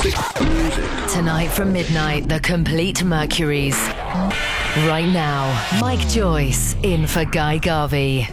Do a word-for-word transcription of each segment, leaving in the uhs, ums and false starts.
Tonight from midnight, the Complete Mercuries. Right now, Mike Joyce in for Guy Garvey.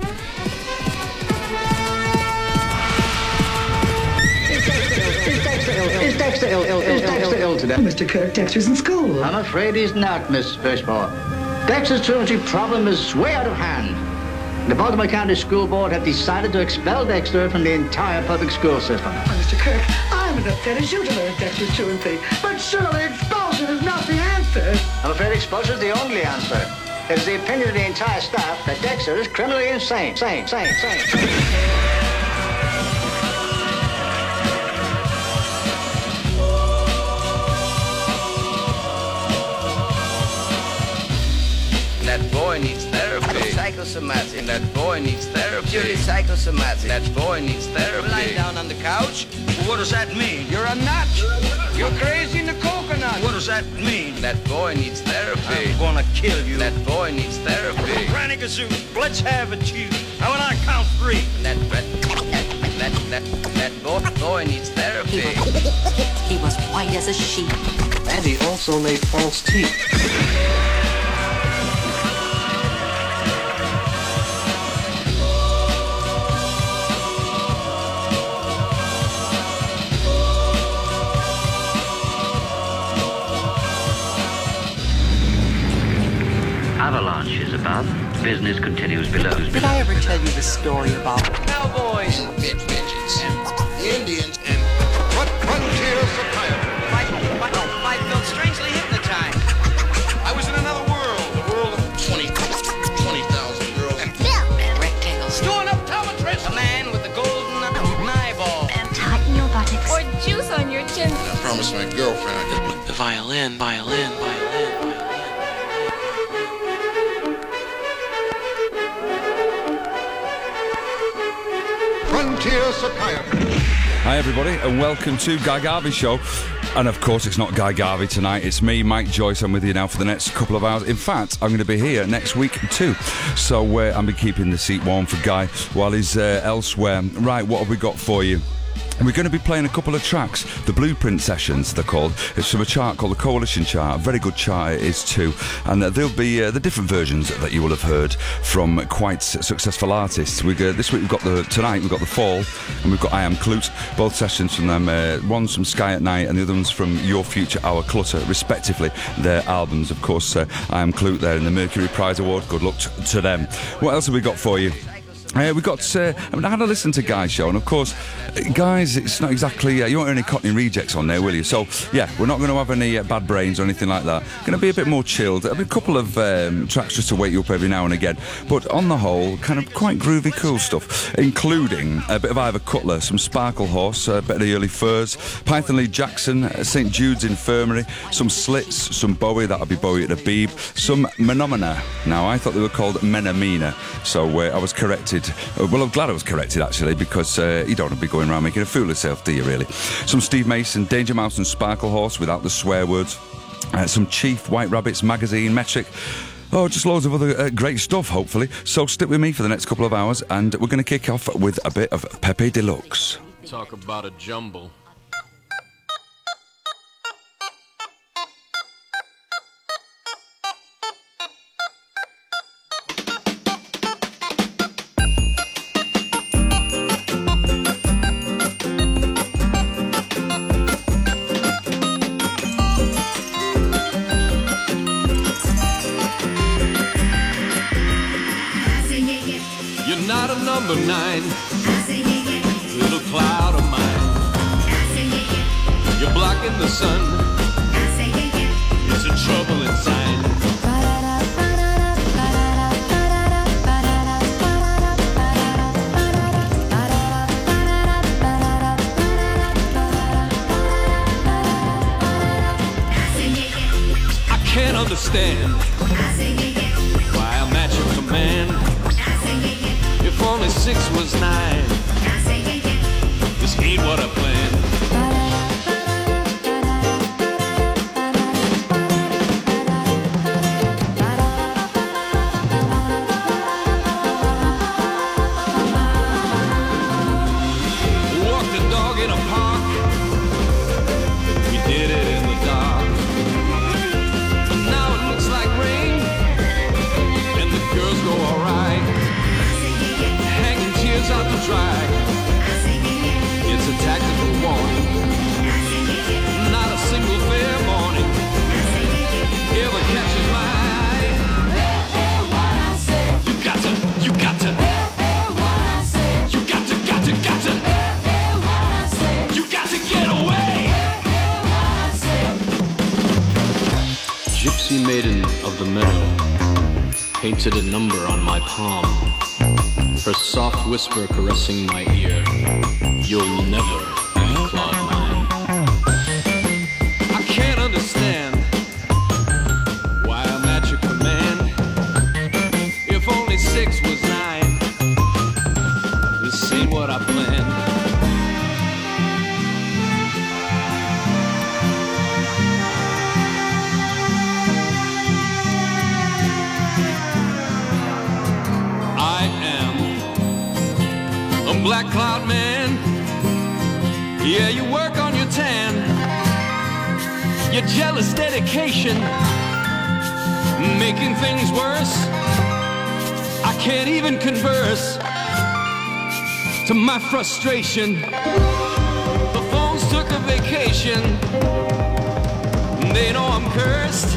Is Dexter ill, ill, ill, Dexter ill today? Mister Kirk, Dexter's in school. I'm afraid he's not, Miss Birchmore. Dexter's truancy problem is way out of hand. The Baltimore County School Board have decided to expel Dexter from the entire public school system. Oh, Mister Kirk, I'm as upset as you to learn Dexter's truancy. But surely expulsion is not the answer. I'm afraid expulsion is the only answer. It is the opinion of the entire staff that Dexter is criminally insane. Sane, sane, sane, sane. That boy needs therapy. Psychosomatic. That boy needs therapy. Purely psychosomatic. That boy needs therapy. Lying down on the couch. What does that mean? You're a nut. You're crazy in the coconut. What does that mean? That boy needs therapy. I'm gonna kill you. That boy needs therapy. Granny Gazoo, let's have it, you. Now when I count three. That that that that that boy boy needs therapy. He was white as a sheet. And he also made false teeth. Avalanche is above. Business continues below. Did I ever tell you the story about cowboys, bitch, bitches, and the Indians, and what frontiers of fire? I, I, I felt strangely hypnotized. I was in another world, the world of twenty, twenty thousand girls. And and rectangles? Doing optometrist. A man with a golden eyeball. And tighten your buttocks. Or juice on your chin. I promised my girlfriend I'd The violin, violin, violin, violin. Frontier Psychiatry. Hi everybody and welcome to Guy Garvey Show. And of course it's not Guy Garvey tonight, it's me, Mike Joyce. I'm with you now for the next couple of hours. In fact, I'm going to be here next week too. So uh, I'll be keeping the seat warm for Guy while he's uh, elsewhere. Right, what have we got for you? We're going to be playing a couple of tracks, the Blueprint Sessions they're called. It's from a chart called the Coalition Chart, a very good chart it is too. And uh, there'll be uh, the different versions that you will have heard from quite successful artists. We uh, This week we've got the, tonight we've got The Fall and we've got I Am Clute, both sessions from them. Uh, one's from Sky at Night and the other one's from Your Future, Our Clutter, respectively, their albums. Of course, uh, I Am Clute there in the Mercury Prize Award, good luck t- to them. What else have we got for you? Uh, we got. Uh, I mean, I had a listen to Guy's show, and of course, uh, guys, it's not exactly. Uh, you won't hear any Cockney rejects on there, will you? So, yeah, we're not going to have any uh, bad brains or anything like that. Going to be a bit more chilled. I mean, a couple of um, tracks just to wake you up every now and again, but on the whole, kind of quite groovy, cool stuff, including a bit of Ivor Cutler, some Sparkle Horse, a bit of the Early Furs, Python Lee Jackson, uh, Saint Jude's Infirmary, some Slits, some Bowie. That'll be Bowie at the Beeb, some Menomina. Now, I thought they were called Menomina, so uh, I was corrected. Well, I'm glad I was corrected, actually, because uh, you don't want to be going around making a fool of yourself, do you, really? Some Steve Mason, Danger Mouse and Sparkle Horse without the swear words. Uh, some Chief, White Rabbits, Magazine, Metric. Oh, just loads of other uh, great stuff, hopefully. So stick with me for the next couple of hours, and we're going to kick off with a bit of Pepe Deluxe. Talk about a jumble. Number nine, little cloud of mine. You're blocking the sun. It's a troubling sign. I can't understand why I'm at your command. If only six was nine, this ain't what I planned. Walk the dog in a park. We Gypsy maiden of the meadow painted a number on my palm, her soft whisper caressing my ear. You'll never be Claude mine. I can't understand why I'm at your command. If only six was nine, this ain't what I planned. Black Cloud Man, yeah, you work on your tan, your jealous dedication, making things worse. I can't even converse to my frustration. The phones took a vacation, they know I'm cursed.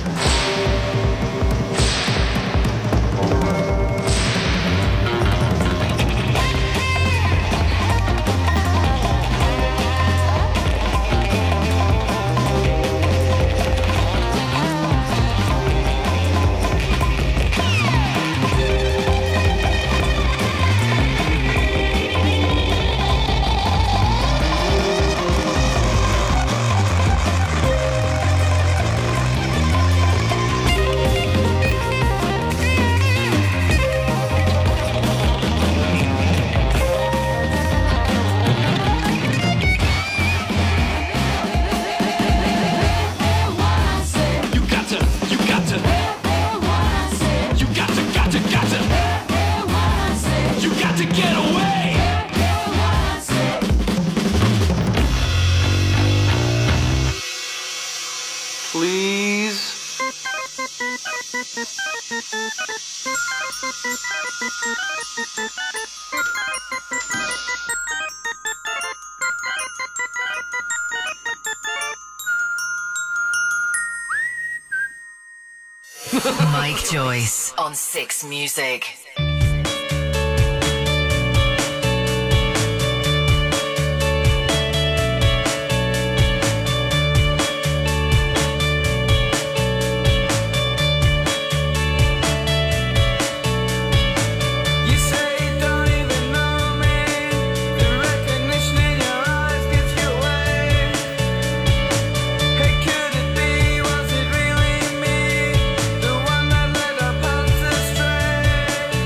Mike Joyce on Six Music. Stray.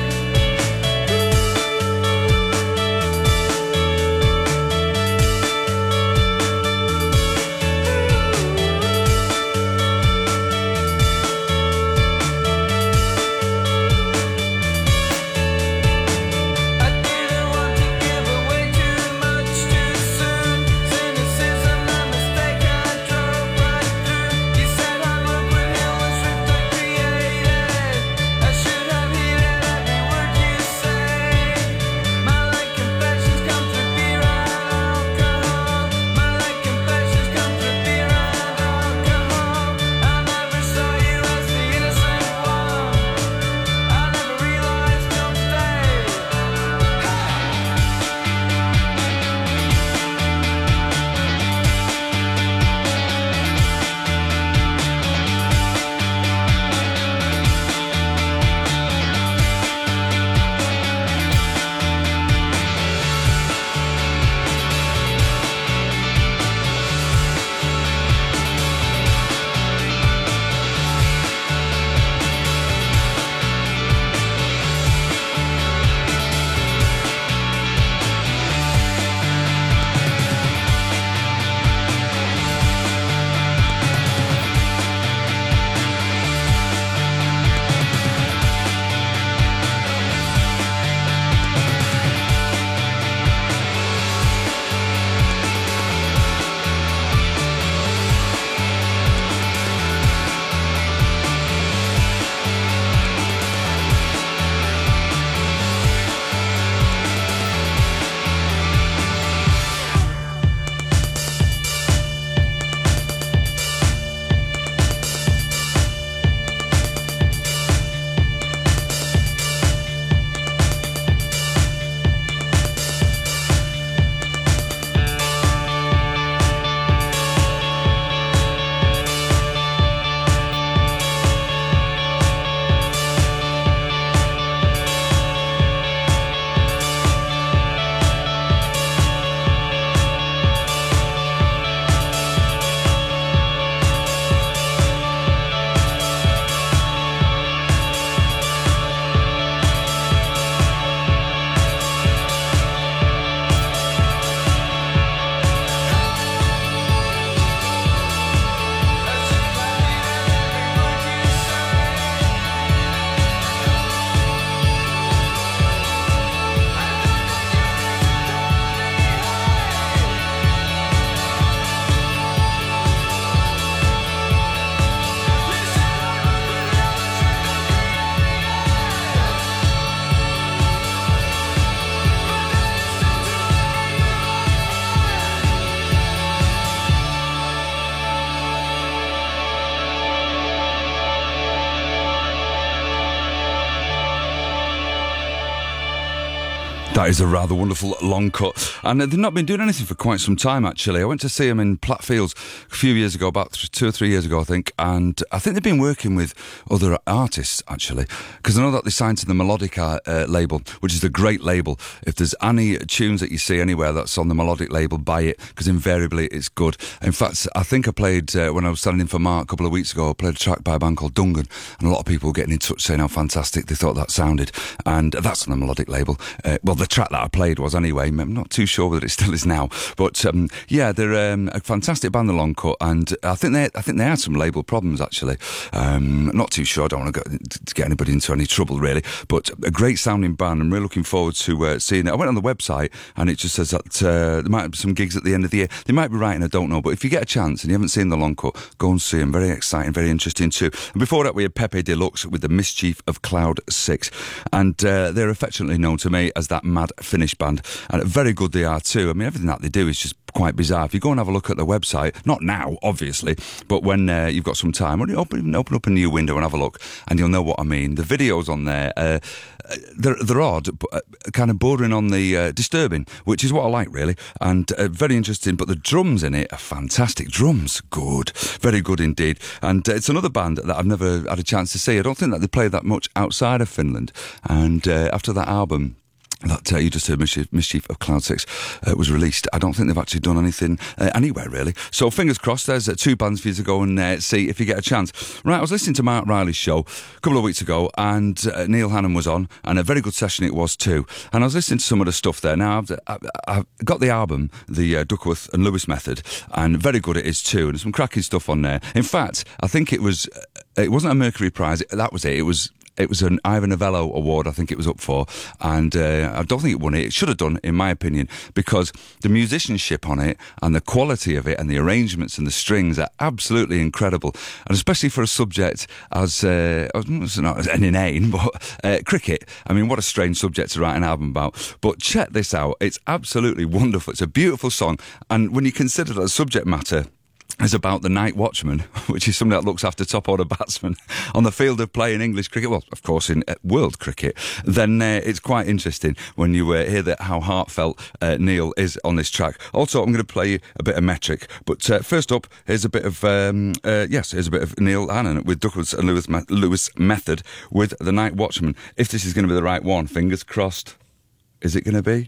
That is a rather wonderful long cut. And they've not been doing anything for quite some time, actually. I went to see them in Plattfields a few years ago, about two or three years ago, I think. And I think they've been working with other artists, actually. Because I know that they signed to the Melodic uh, label, which is a great label. If there's any tunes that you see anywhere that's on the Melodic label, buy it, because invariably it's good. In fact, I think I played, uh, when I was standing in for Mark a couple of weeks ago, I played a track by a band called Dungan. And a lot of people were getting in touch saying how fantastic they thought that sounded. And that's on the Melodic label. Uh, well, the track that I played was anyway. I'm not too sure whether it still is now, but um, yeah, they're um, a fantastic band, the Long Cut, and I think they, I think they had some label problems actually. Um, not too sure. I don't want to, go, to get anybody into any trouble really, but a great sounding band. I'm really looking forward to uh, seeing it. I went on the website and it just says that uh, there might be some gigs at the end of the year. They might be right, and I don't know. But if you get a chance and you haven't seen the Long Cut, go and see them. Very exciting, very interesting too. And before that, we had Pepe Deluxe with the Mischief of Cloud Six, and uh, they're affectionately known to me as that Mad Finnish band, and very good they are too. I mean, everything that they do is just quite bizarre. If you go and have a look at their website, not now, obviously, but when uh, you've got some time, when you open, open up a new window and have a look, and you'll know what I mean. The videos on there, uh, they're, they're odd, but uh, kind of bordering on the uh, disturbing, which is what I like, really, and uh, very interesting. But the drums in it are fantastic. Drums, good, very good indeed. And uh, it's another band that I've never had a chance to see. I don't think that they play that much outside of Finland. And uh, after that album that uh, you just heard, Mischief, Mischief of Cloud Six, uh, was released, I don't think they've actually done anything uh, anywhere, really. So fingers crossed, there's uh, two bands for you to go and uh, see if you get a chance. Right, I was listening to Mark Riley's show a couple of weeks ago, and uh, Neil Hannon was on, and a very good session it was too. And I was listening to some of the stuff there. Now, I've, I've, I've got the album, the uh, Duckworth and Lewis Method, and very good it is too, and there's some cracking stuff on there. In fact, I think it was, uh, it wasn't a Mercury Prize, that was it, it was... It was an Ivan Novello award, I think it was up for, and uh, I don't think it won it. It should have done, in my opinion, because the musicianship on it and the quality of it and the arrangements and the strings are absolutely incredible, and especially for a subject as, uh, it's not as inane, but uh, cricket. I mean, what a strange subject to write an album about. But check this out. It's absolutely wonderful. It's a beautiful song, and when you consider that the subject matter is about the night watchman, which is somebody that looks after top order batsmen on the field of play in English cricket, well, of course, in uh, world cricket, then uh, it's quite interesting when you uh, hear that how heartfelt uh, Neil is on this track. Also, I'm going to play you a bit of Metric, but uh, first up, here's a bit of, um, uh, yes, here's a bit of Neil Hannon with Duckworth and Lewis, Me- Lewis Method with the Night Watchman. If this is going to be the right one, fingers crossed. Is it going to be?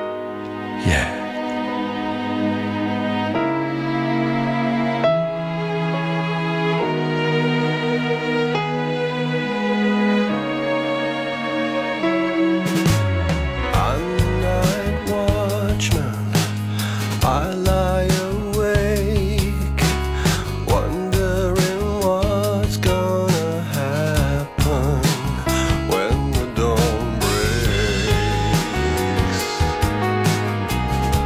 Yeah. When the dawn breaks,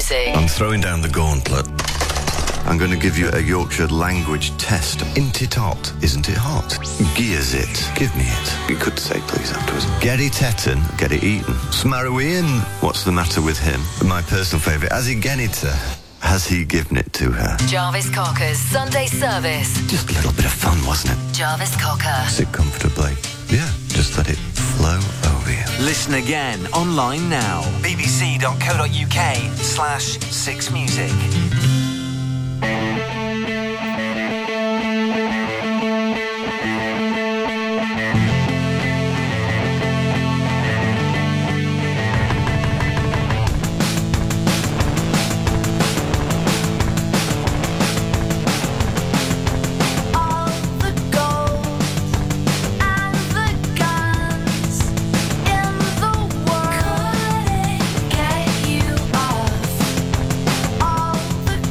music. I'm throwing down the gauntlet. I'm going to give you a Yorkshire language test. Int it hot, isn't it hot? Gears it, give me it. You could say please afterwards. Get it etten, get it eaten. Smarrowian, what's the matter with him? My personal favourite, has he gen it her? Has he given it to her? Jarvis Cocker's Sunday service. Just a little bit of fun, wasn't it? Jarvis Cocker. Sit comfortably. Yeah, just let it flow over you. Listen again online now. bbc.co.uk slash six music. Get you off all the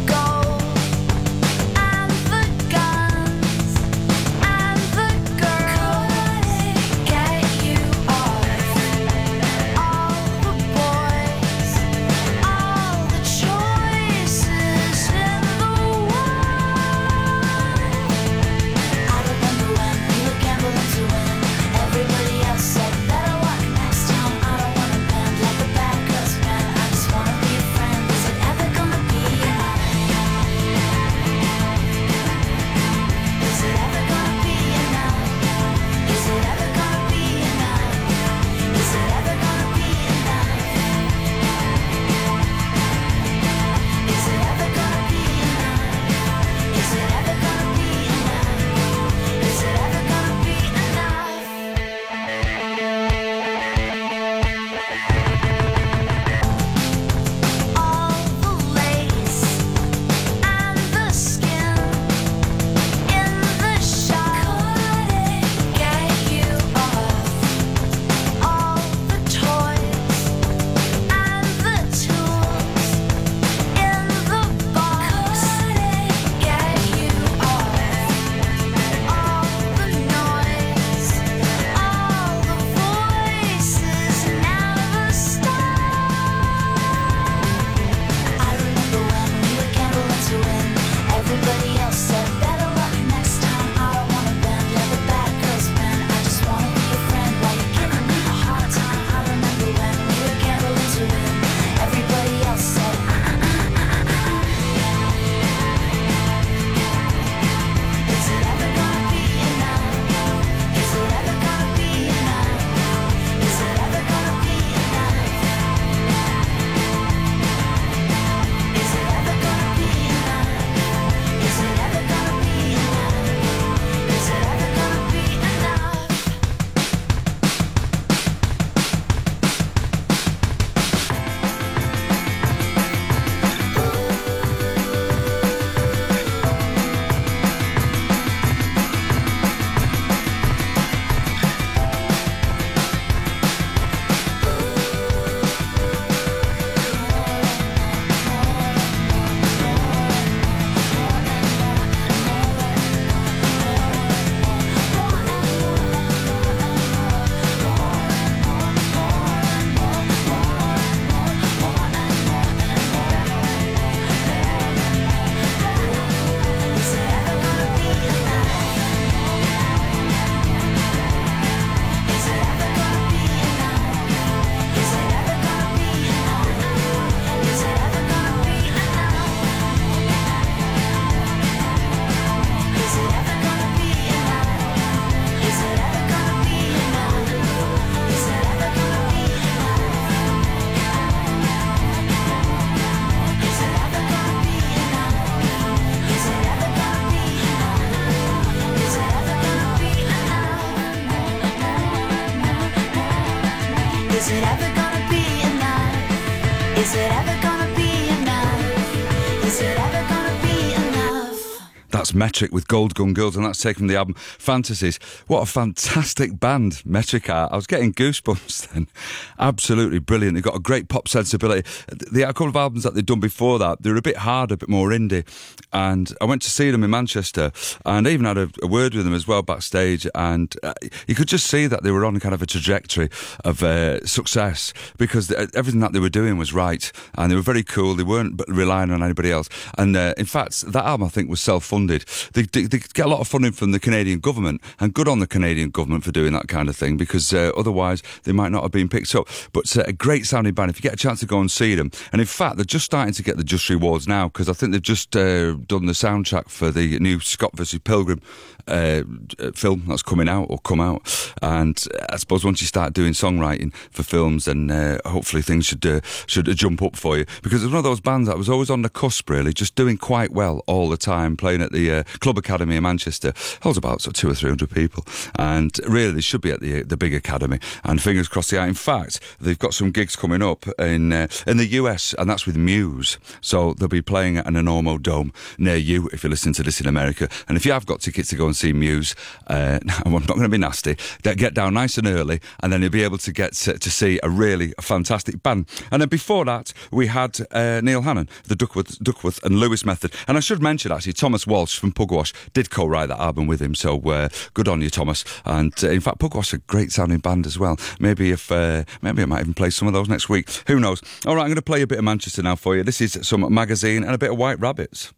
That's Metric with Gold Gun Girls, and that's taken from the album Fantasies. What a fantastic band Metric are. I was getting goosebumps then. Absolutely brilliant. They've got a great pop sensibility. The a couple of albums that they'd done before that, they were a bit harder, a bit more indie. And I went to see them in Manchester, and I even had a, a word with them as well backstage, and uh, you could just see that they were on kind of a trajectory of uh, success, because the, everything that they were doing was right, and they were very cool. They weren't relying on anybody else. And uh, in fact, that album I think was self-funded. They, they, they get a lot of funding from the Canadian government, and good on the Canadian government for doing that kind of thing, because uh, otherwise they might not have been picked up. But uh, a great sounding band. If you get a chance to go and see them, and in fact they're just starting to get the Just Rewards now, because I think they've just uh, done the soundtrack for the new Scott versus Pilgrim uh, film that's coming out or come out. And I suppose once you start doing songwriting for films, then uh, hopefully things should uh, should jump up for you, because it's one of those bands that was always on the cusp, really, just doing quite well all the time, playing at the uh, Club Academy in Manchester. Holds about sort of two or three hundred people, and really they should be at the the big academy. And fingers crossed they are. In fact, they've got some gigs coming up in uh, in the U S, and that's with Muse. So they'll be playing at an Enormo Dome near you if you're listening to this in America. And if you have got tickets to go and see Muse, uh, I'm not going to be nasty, get down nice and early, and then you'll be able to get to, to see a really fantastic band. And then before that, we had uh, Neil Hannon, the Duckworth, Duckworth and Lewis Method. And I should mention, actually, Thomas Walsh from Pugwash did co-write that album with him, so uh, good on you, Thomas. And uh, in fact, Pugwash are a great sounding band as well. Maybe if uh, maybe I might even play some of those next week. Who knows? All right, I'm going to play a bit of Manchester now for you. This is some Magazine and a bit of White Rabbits.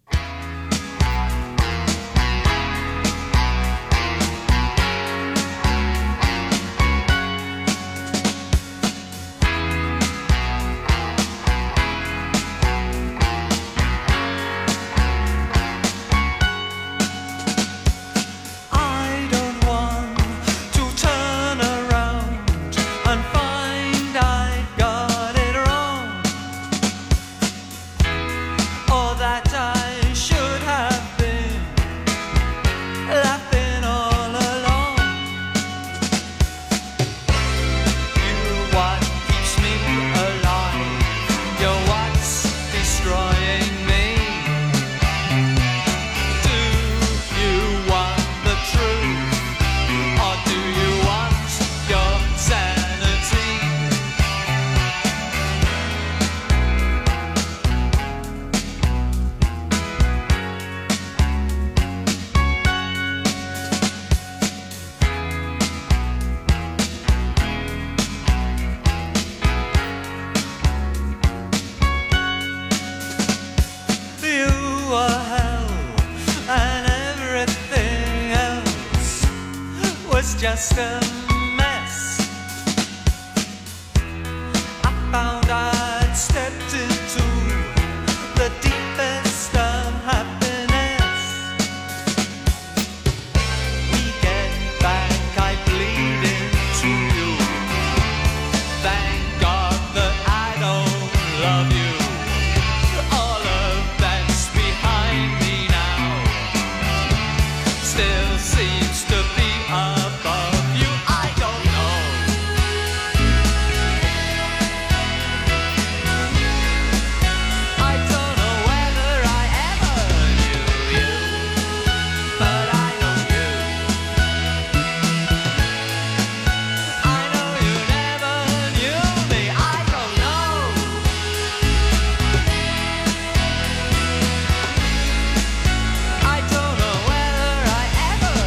Just a mess. I found I'd stepped into the deepest of happiness. We get back, I bleed into you. Thank God that I don't love you. All of that's behind me now. Still seems to be above. Ever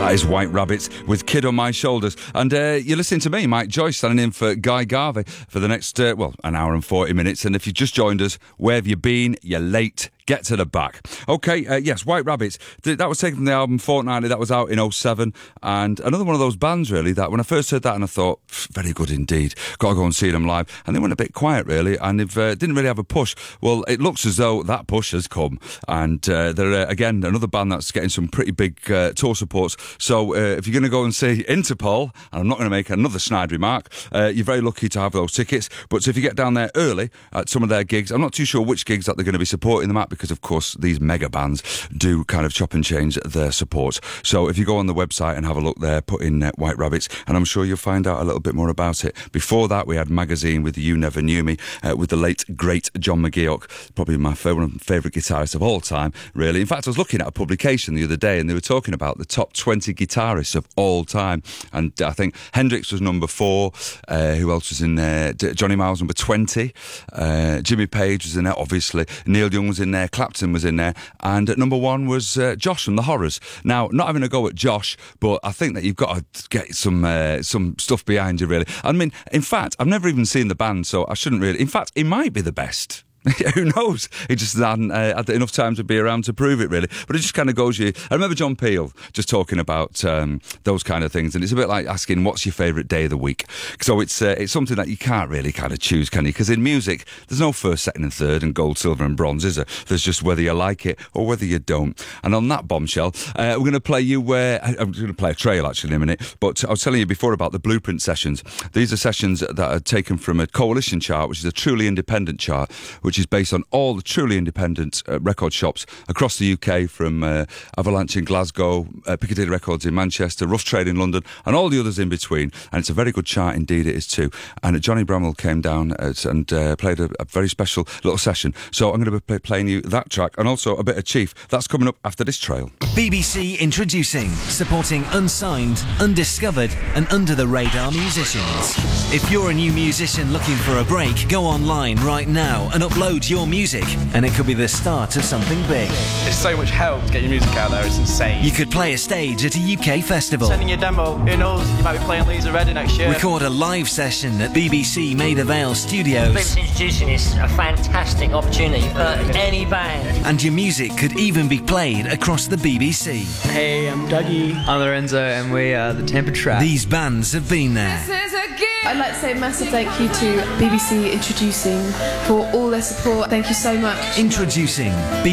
That is White Rabbit with Kid on My Shoulders. And uh, you're listening to me, Mike Joyce, standing in for Guy Garvey for the next, uh, well, an hour and forty minutes. And if you've just joined us, where have you been? You're late. Get to the back. Okay, uh, yes, White Rabbit. Th- that was taken from the album Fortnightly. That was out in oh seven. And another one of those bands, really, that when I first heard that and I thought, very good indeed. Got to go and see them live. And they went a bit quiet, really, and they uh, didn't really have a push. Well, it looks as though that push has come. And uh, they're, uh, again, another band that's getting some pretty big uh, tour supports. So uh, if you're going to go and see Interpol, and I'm not going to make another snide remark, uh, you're very lucky to have those tickets. But if you get down there early at some of their gigs, I'm not too sure which gigs that they're going to be supporting them at, because, of course, these mega bands do kind of chop and change their support. So if you go on the website and have a look there, put in uh, White Rabbits, and I'm sure you'll find out a little bit more about it. Before that, we had Magazine with You Never Knew Me, uh, with the late, great John McGeoch, probably my favourite, favourite guitarist of all time, really. In fact, I was looking at a publication the other day, and they were talking about the top twenty guitarists of all time. And I think Hendrix was number four. Uh, who else was in there? D- Johnny Miles, number twenty. Uh, Jimmy Page was in there, obviously. Neil Young was in there. Clapton was in there. And at number one was uh, Josh from The Horrors. Now, not having a go at Josh, but I think that you've got to get some uh, some stuff behind you, really. I mean, in fact, I've never even seen the band, so I shouldn't really... In fact, it might be the best. Who knows? He just hadn't uh, had enough time to be around to prove it, really. But it just kind of goes you... I remember John Peel just talking about um, those kind of things, and it's a bit like asking, what's your favourite day of the week? So it's uh, it's something that you can't really kind of choose, can you? Because in music, there's no first, second and third and gold, silver and bronze, is there? There's just whether you like it or whether you don't. And on that bombshell, uh, we're going to play you... Uh, I'm going to play a trail, actually, in a minute. But I was telling you before about the Blueprint sessions. These are sessions that are taken from a Coalition chart, which is a truly independent chart, which is based on all the truly independent uh, record shops across the U K, from uh, Avalanche in Glasgow, uh, Piccadilly Records in Manchester, Rough Trade in London, and all the others in between. And it's a very good chart indeed, it is too. And Johnny Bramwell came down at, and uh, played a, a very special little session. So I'm going to be playing you that track and also a bit of Chief. That's coming up after this trail. B B C Introducing, supporting unsigned, undiscovered and under-the-radar musicians. If you're a new musician looking for a break, go online right now and upload your music, and it could be the start of something big. It's so much help to get your music out there, it's insane. You could play a stage at a U K festival. Sending your demo, who knows, you might be playing Leeds or Reading next year. Record a live session at B B C Maida Vale Studios. B B C Introducing is a fantastic opportunity for any band. And your music could even be played across the B B C. Hey, I'm Dougie. I'm Lorenzo, and we are the Temper Trap. These bands have been there. I'd like to say a massive thank you to B B C Introducing for all their support. Thank you so much. Introducing.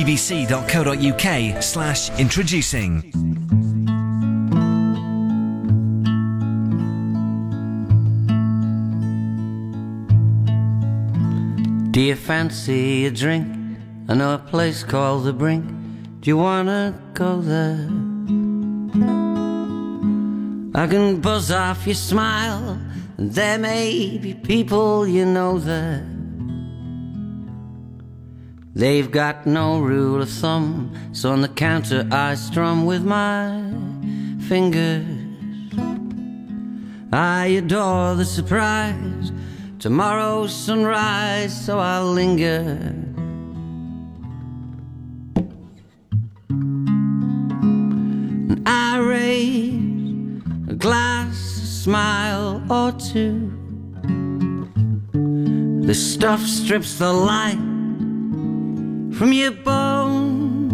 bbc.co.uk slash introducing. Do you fancy a drink? I know a place called The Brink. Do you wanna go there? I can buzz off your smile, and there may be people you know there. They've got no rule of thumb, so on the counter I strum with my fingers. I adore the surprise, tomorrow's sunrise, so I'll linger. And I raise a glass, a smile or two. The stuff strips the light from your bones,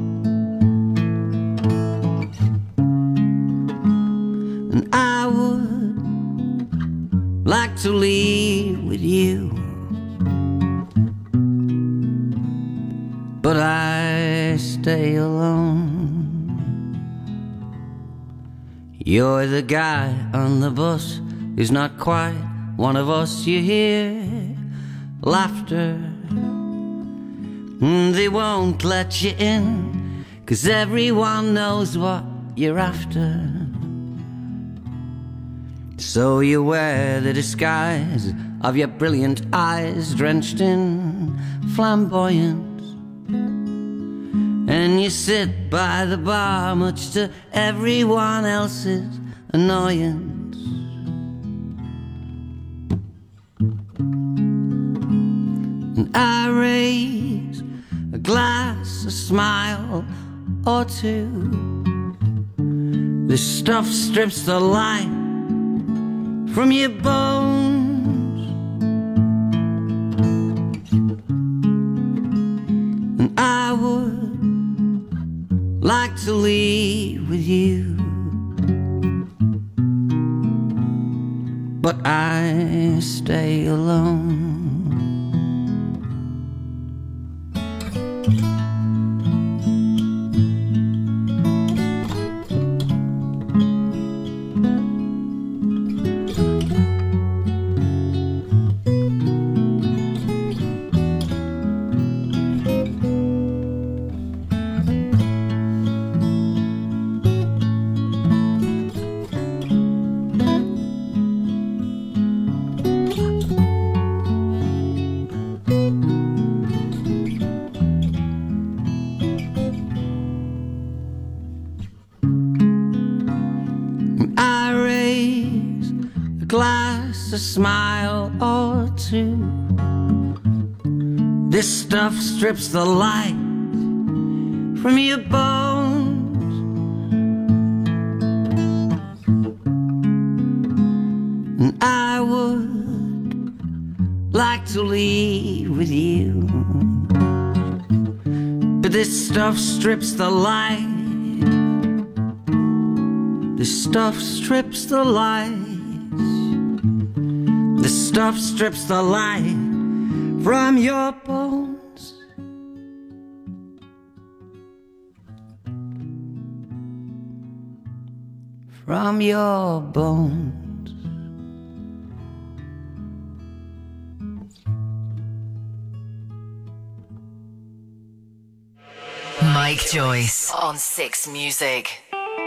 and I would like to leave with you, but I stay alone. You're the guy on the bus who's not quite one of us. You hear laughter, they won't let you in, 'cause everyone knows what you're after. So you wear the disguise of your brilliant eyes, drenched in flamboyance, and you sit by the bar, much to everyone else's annoyance. And I raise a glass, a smile or two. This stuff strips the life from your bones, and I would like to leave with you, but I stay alone. A smile or two. This stuff strips the light from your bones, and I would like to leave with you, but this stuff strips the light. This stuff strips the light. The stuff strips the light from your bones. From your bones. Mike Joyce on Six Music.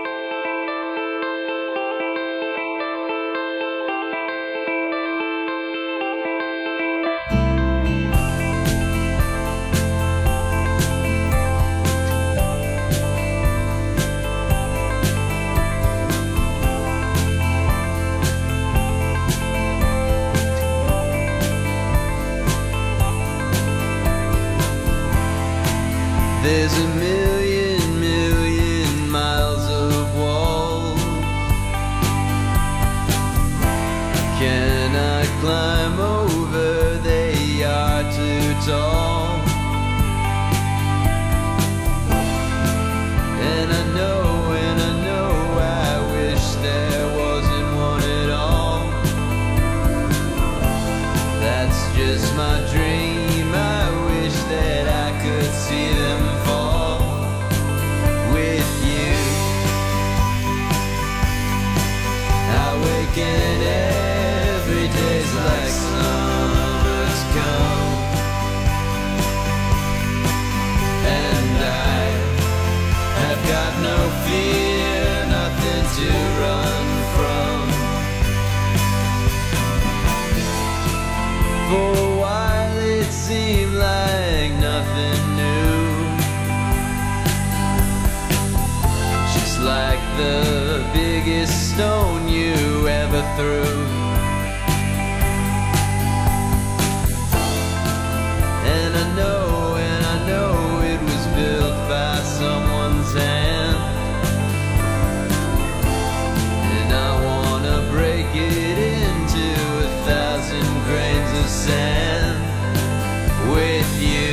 There's a million, million miles of wall. Can I climb over? They are too tall. And I know, and I know, I wish there wasn't one at all. That's just my dream. I wish that I could see them fall with you. I wake and every day's like summer's come, and I have got no fear, nothing to run from. For a while it seemed like nothing new, just like the biggest stone you ever threw. And I know, and I know it was built by someone's hand, and I wanna break it into a thousand grains of sand with you.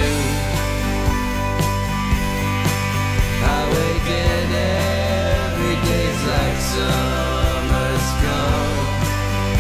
I wake and every day's like summer's come,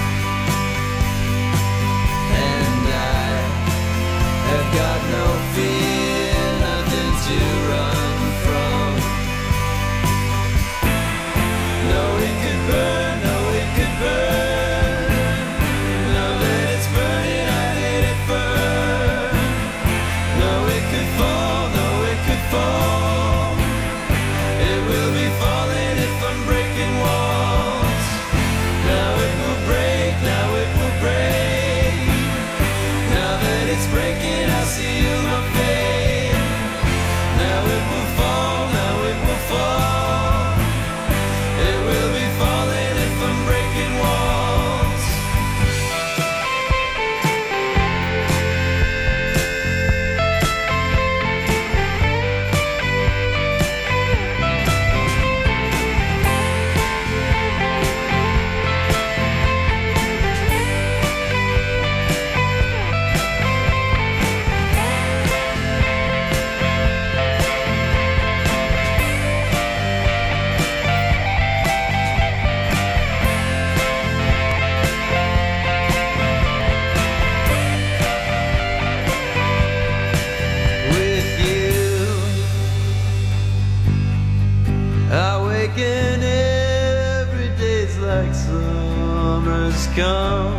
has come,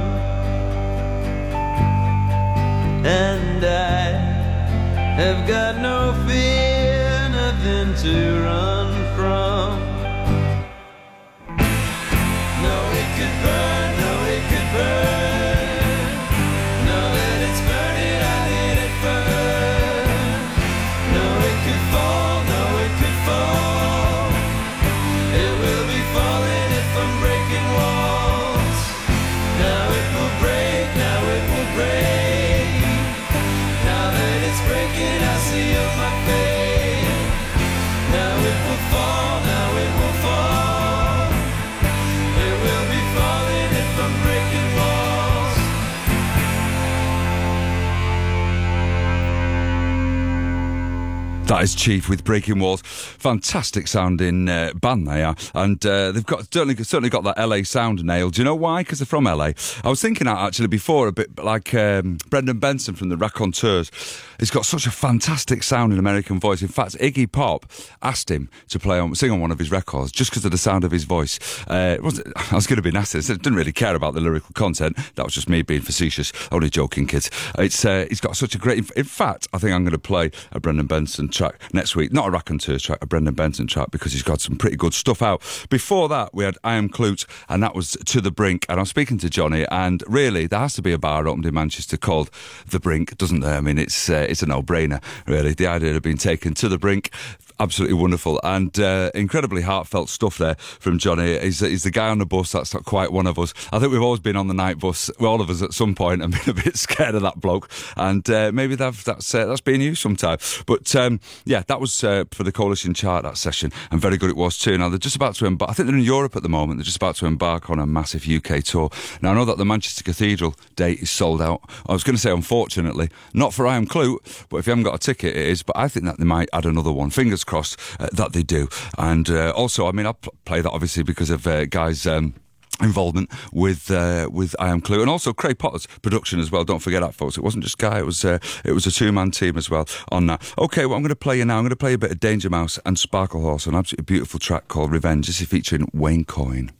and I have got no fear, nothing to run from. No, it could burn, no, it could burn. No, let it burn it, I let it burn. No, it could fall, no, it could fall. It will be falling if I'm breaking walls. Now it will break, now it will break. Now that it's breaking, I see up my fate. Now it will fall, now it will fall. It will be falling if I'm breaking walls. That is Chief with Breaking Walls. Fantastic sounding uh, band they are, and uh, they've got certainly certainly got that L A sound nailed. Do you know why? Because they're from L A. I was thinking that actually before, a bit like um, Brendan Benson from the Raconteurs. He's got such a fantastic sounding American voice. In fact, Iggy Pop asked him to play on sing on one of his records just because of the sound of his voice. Uh, it wasn't, I was going to be nasty. I didn't really care about the lyrical content. That was just me being facetious. Only joking, kids. It's uh, he's got such a great. In fact, I think I'm going to play a Brendan Benson track next week. Not a Raconteurs track, a Brendan Benson track, because he's got some pretty good stuff out. Before that, we had I Am Clute, and that was To The Brink. And I'm speaking to Johnny, and really, there has to be a bar opened in Manchester called The Brink, doesn't there? I mean, it's uh, it's a no-brainer, really. The idea of being taken to the brink, absolutely wonderful, and uh, incredibly heartfelt stuff there from Johnny. He's, he's the guy on the bus that's not quite one of us. I think we've always been on the night bus, well, all of us at some point, and been a bit scared of that bloke, and uh, maybe that, that's uh, that's been you sometime. But um, yeah, that was uh, for the Coalition chart, that session, and very good it was too. Now they're just about to embark, I think they're in Europe at the moment, they're just about to embark on a massive U K tour. Now I know that the Manchester Cathedral date is sold out. I was going to say unfortunately, not for I Am Clute, but if you haven't got a ticket it is, but I think that they might add another one. Fingers crossed uh, that they do. And uh, also, I mean, I pl- play that obviously because of uh, guys... Um, involvement with uh, with I Am Clute, and also Craig Potter's production as well. Don't forget that, folks. It wasn't just Guy, it was uh, it was a two-man team as well on that. Okay, well, I'm going to play you now. I'm going to play a bit of Danger Mouse and Sparkle Horse, an absolutely beautiful track called Revenge. This is featuring Wayne Coyne.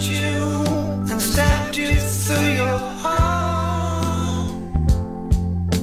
Through your heart.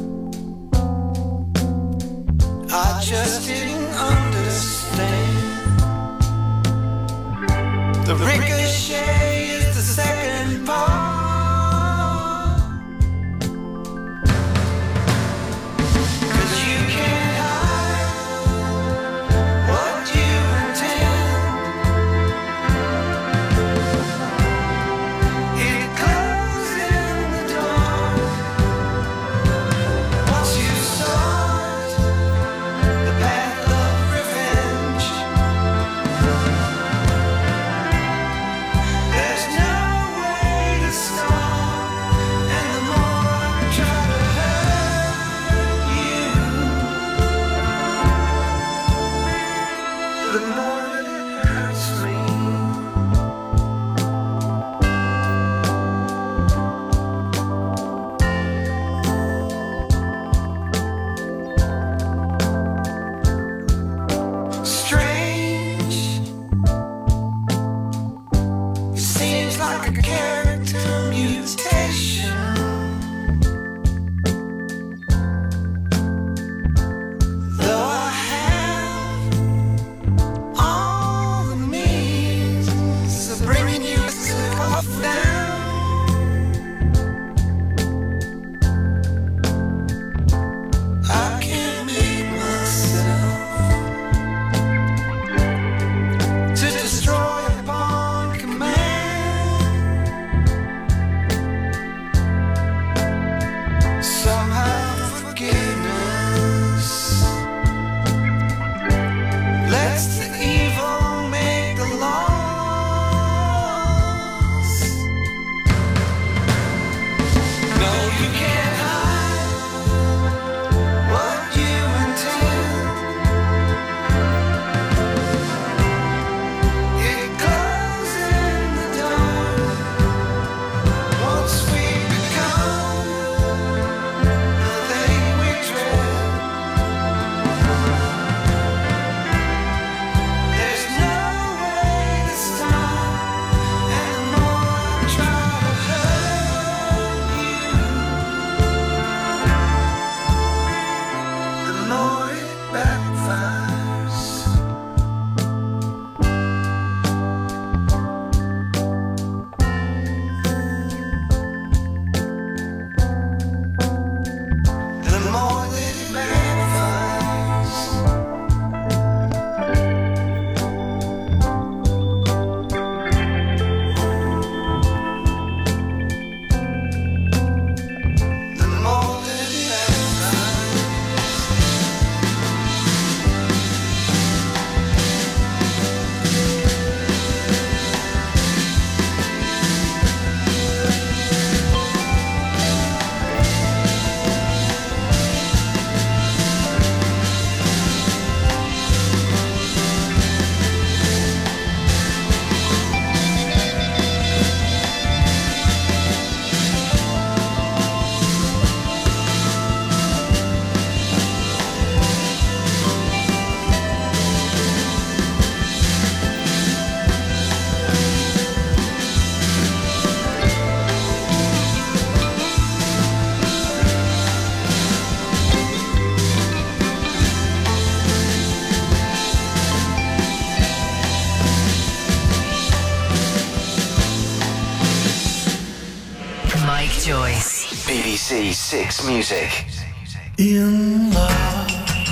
C Six Music. In love,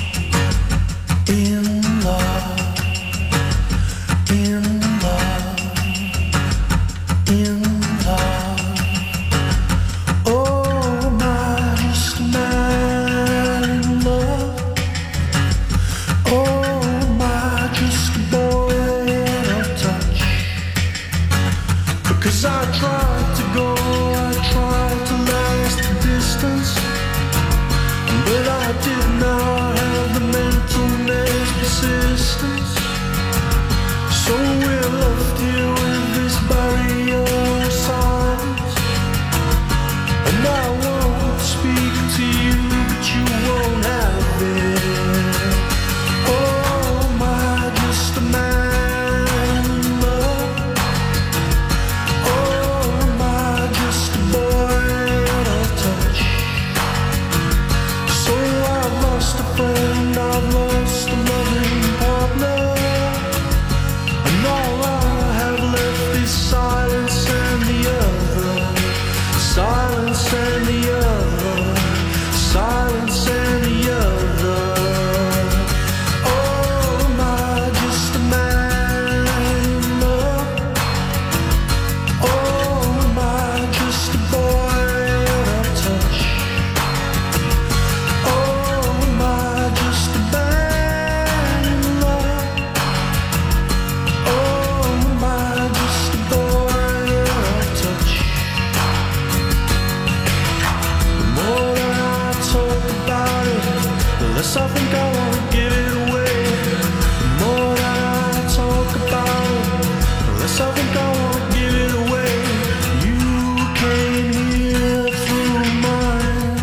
in love, in love, in love. Oh, my, just a man in love. Oh, my, just a boy out of touch. Because I tried to go, I tried to last the distance, but I did not have the mental persistence. So we're left here with this barrier of silence, and I won't speak to you, but you won't have it. Oh, my, just a man in love. Oh, my, just a boy out of touch. So I've lost a friend, I've lost a loving partner, and all I have left is silence and the other, silence and the other, silence and the other. Oh, my, just a man in love. Oh, my, just a boy out of touch. Oh, my, just a man in love. Oh, my, just a boy out of touch. The more that I talk about it, the less I think I want to give it away. The more that I talk about it, the less I think I want to give it away. You came here through mine,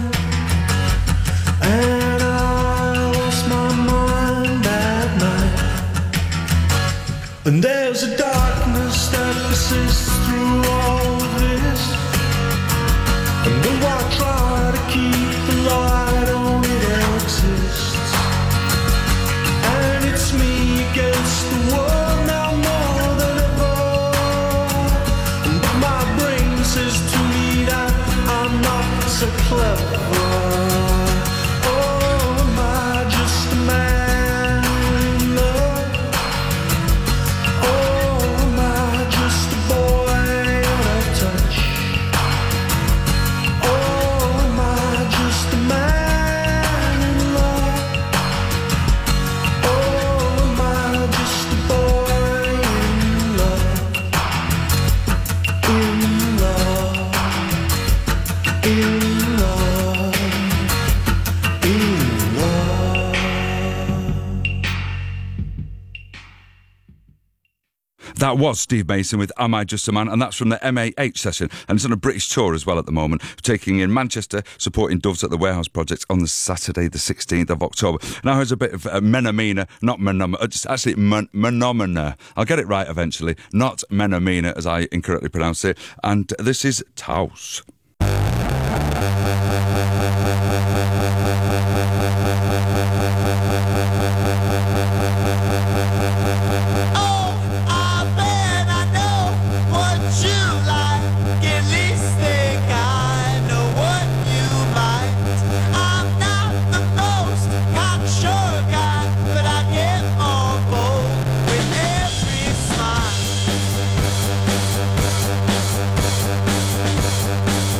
and I lost my mind that night. And there's a darkness that persists through all of this, and though I try to keep the light on, it exists. And it's me against the world now more than ever. But my brain says to me that I'm not so clever. Oh, am I just a man in love? Oh, am I just a boy out of touch? Oh, am I just a man in love? Oh, am I just a boy in love? In love, in love, in love. That was Steve Mason with Am I Just a Man, and that's from the M A H session, and it's on a British tour as well at the moment, taking in Manchester, supporting Doves at the Warehouse Project on the Saturday the sixteenth of October. Now here's a bit of uh, Menomina, not Menomina, just actually Men- Menomina. I'll get it right eventually, not Menomina as I incorrectly pronounce it, and this is Taos. Smile.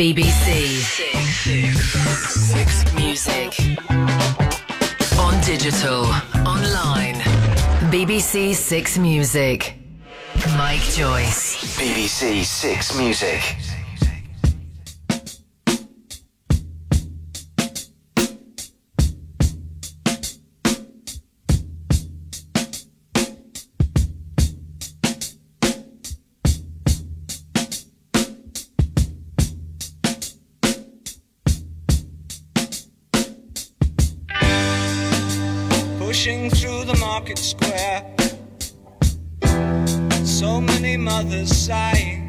B B C Six Music. On digital, online. B B C Six Music. Mike Joyce. B B C Six Music. Pushing through the market square, so many mothers sighing.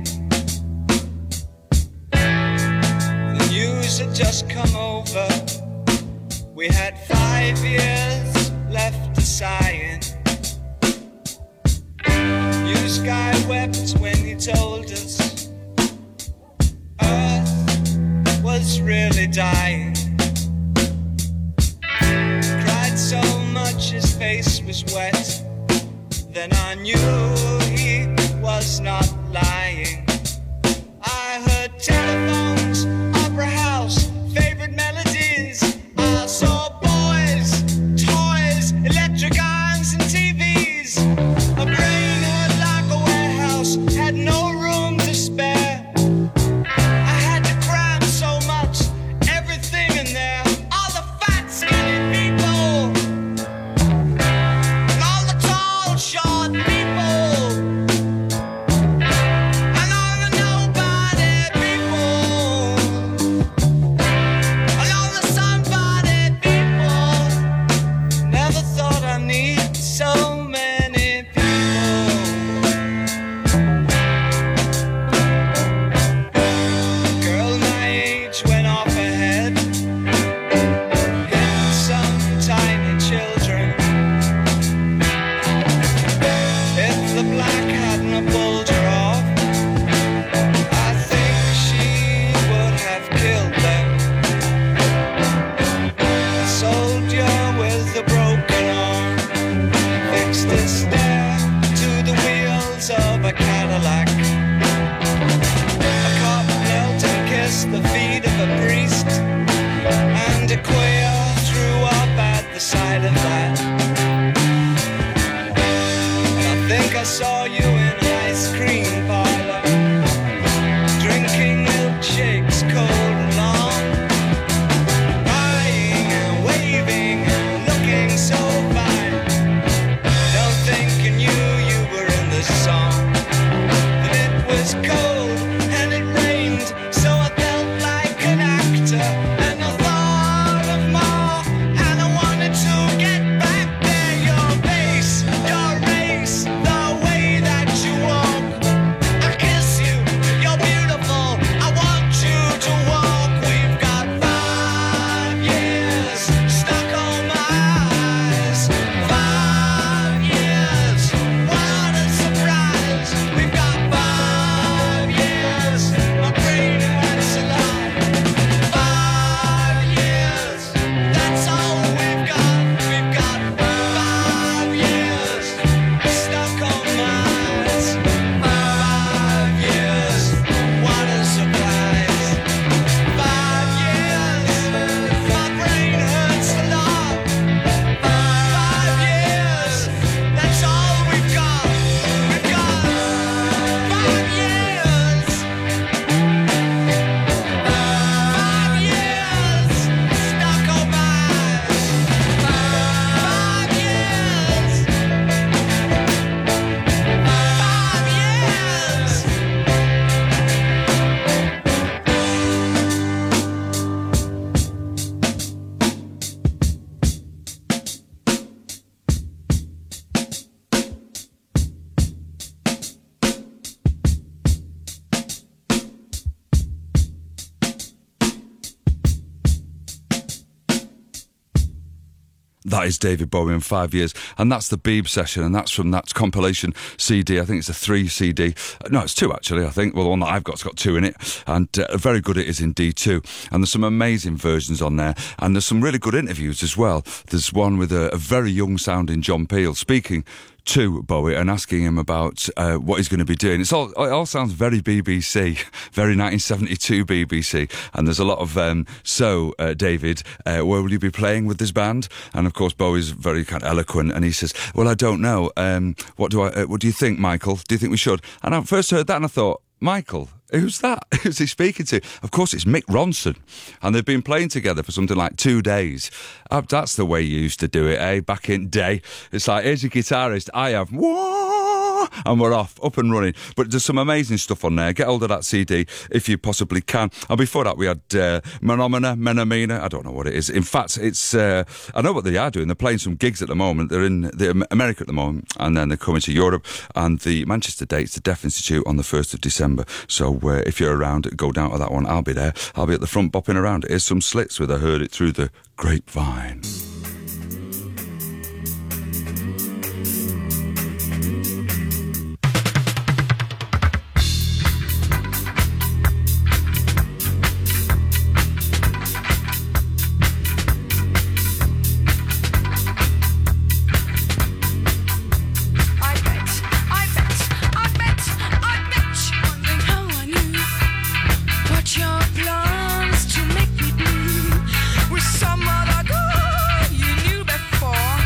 The news had just come over. We had five years left to sign. News guy wept when he told us Earth was really dying. So much his face was wet. Then I knew he was not lying. I heard telephones, opera house, favorite melodies. I saw boys, toys, electric irons and T Vs. A brain hurt like a warehouse, had no room to spare. I had to cram so much, everything in there. All the fat skinny people, short people, and all the nobody people, and all the somebody people. Never thought I need so many people. A girl my age went off ahead, hit some tiny children. If the black hadn't pulled her off, I think she would have killed them. A soldier with a broken arm fixed his stare to the wheels of a Cadillac. A cop knelt and kissed the feet of a priest, and a queer threw up at the sight of that. I think I saw you in an ice cream parlor, drinking milkshakes cold and long, crying and waving and looking so fine. Don't think I knew you were in this song. And it was cold and it rained, so I felt like an actor. And I thought of more, and I wanted to get back there. Your face, your race, the way that you walk. I kiss you, you're beautiful. I want you to walk. We've got five years stuck on my eyes. Five years, what a surprise. We've got five years. My brain hurts a lot. Five years, that's all we've got. We've got five years stuck on my eyes. Five years, what a surprise. Five years, my brain hurts a lot. Five years, that's all we've got. We've got five years. Five years stuck on my eyes. Five years. Five years. That is David Bowie in five years, and that's the Beeb session, and that's from that compilation C D. I think it's a three C D. No, it's two actually, I think. Well, the one that I've got's got two in it, and uh, very good it is indeed too. And there's some amazing versions on there, and there's some really good interviews as well. There's one with a, a very young sounding John Peel speaking to Bowie and asking him about uh, what he's going to be doing. It's all it all sounds very B B C, very nineteen seventy-two B B C, and there's a lot of um, so uh, David, uh, where will you be playing with this band? And of course Bowie's very kind of eloquent, and he says, well, I don't know. Um, what do I? Uh, what do you think, Michael? Do you think we should? And I first heard that and I thought, Michael, who's that? Who's he speaking to? Of course, it's Mick Ronson. And they've been playing together for something like two days. Uh, that's the way you used to do it, eh? Back in day. It's like, here's your guitarist. I have, whoa, and we're off, up and running. But there's some amazing stuff on there. Get hold of that C D if you possibly can. And before that, we had uh, Menomina, Menomina. I don't know what it is. In fact, it's, uh, I know what they are doing. They're playing some gigs at the moment. They're in the America at the moment, and then they're coming to Europe. And the Manchester date's the Deaf Institute on the first of December. So uh, if you're around, go down to that one. I'll be there. I'll be at the front bopping around. Here's some Slits with I Heard It Through the Grapevine. Some other girl you knew before.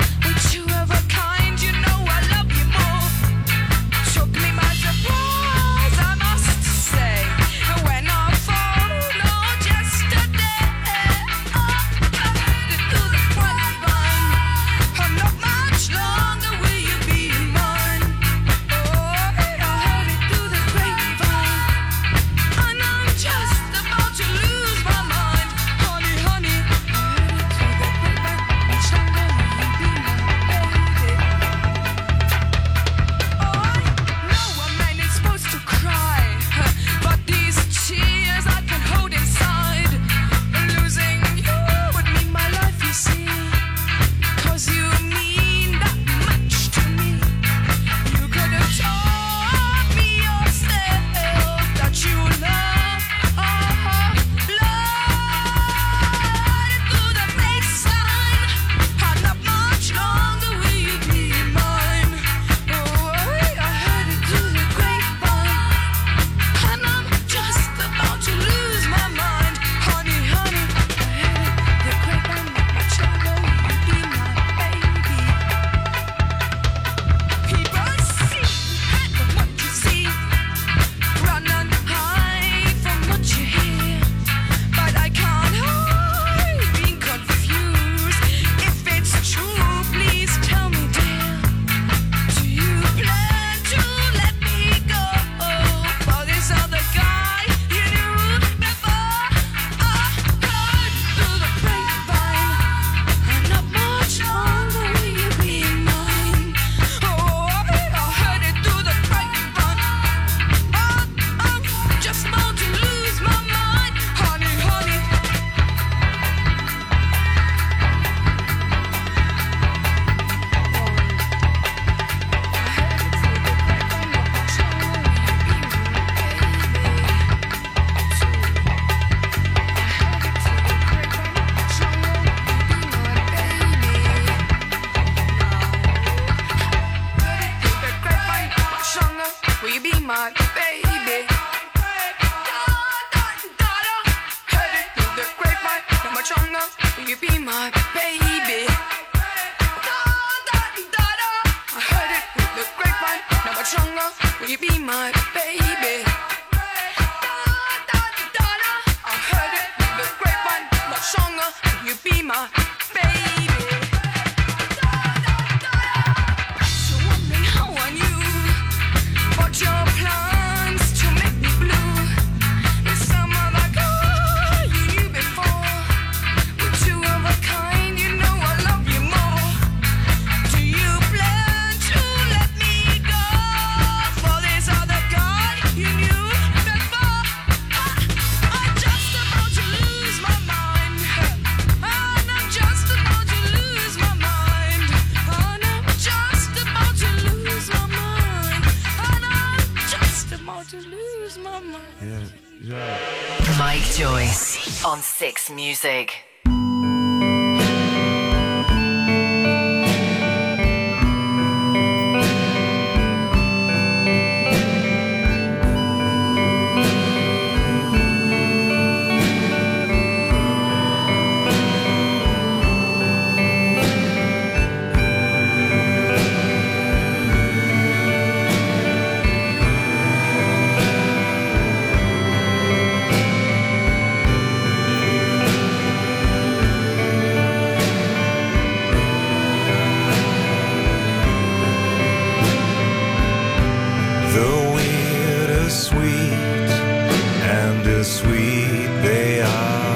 Mike Joyce on Six Music.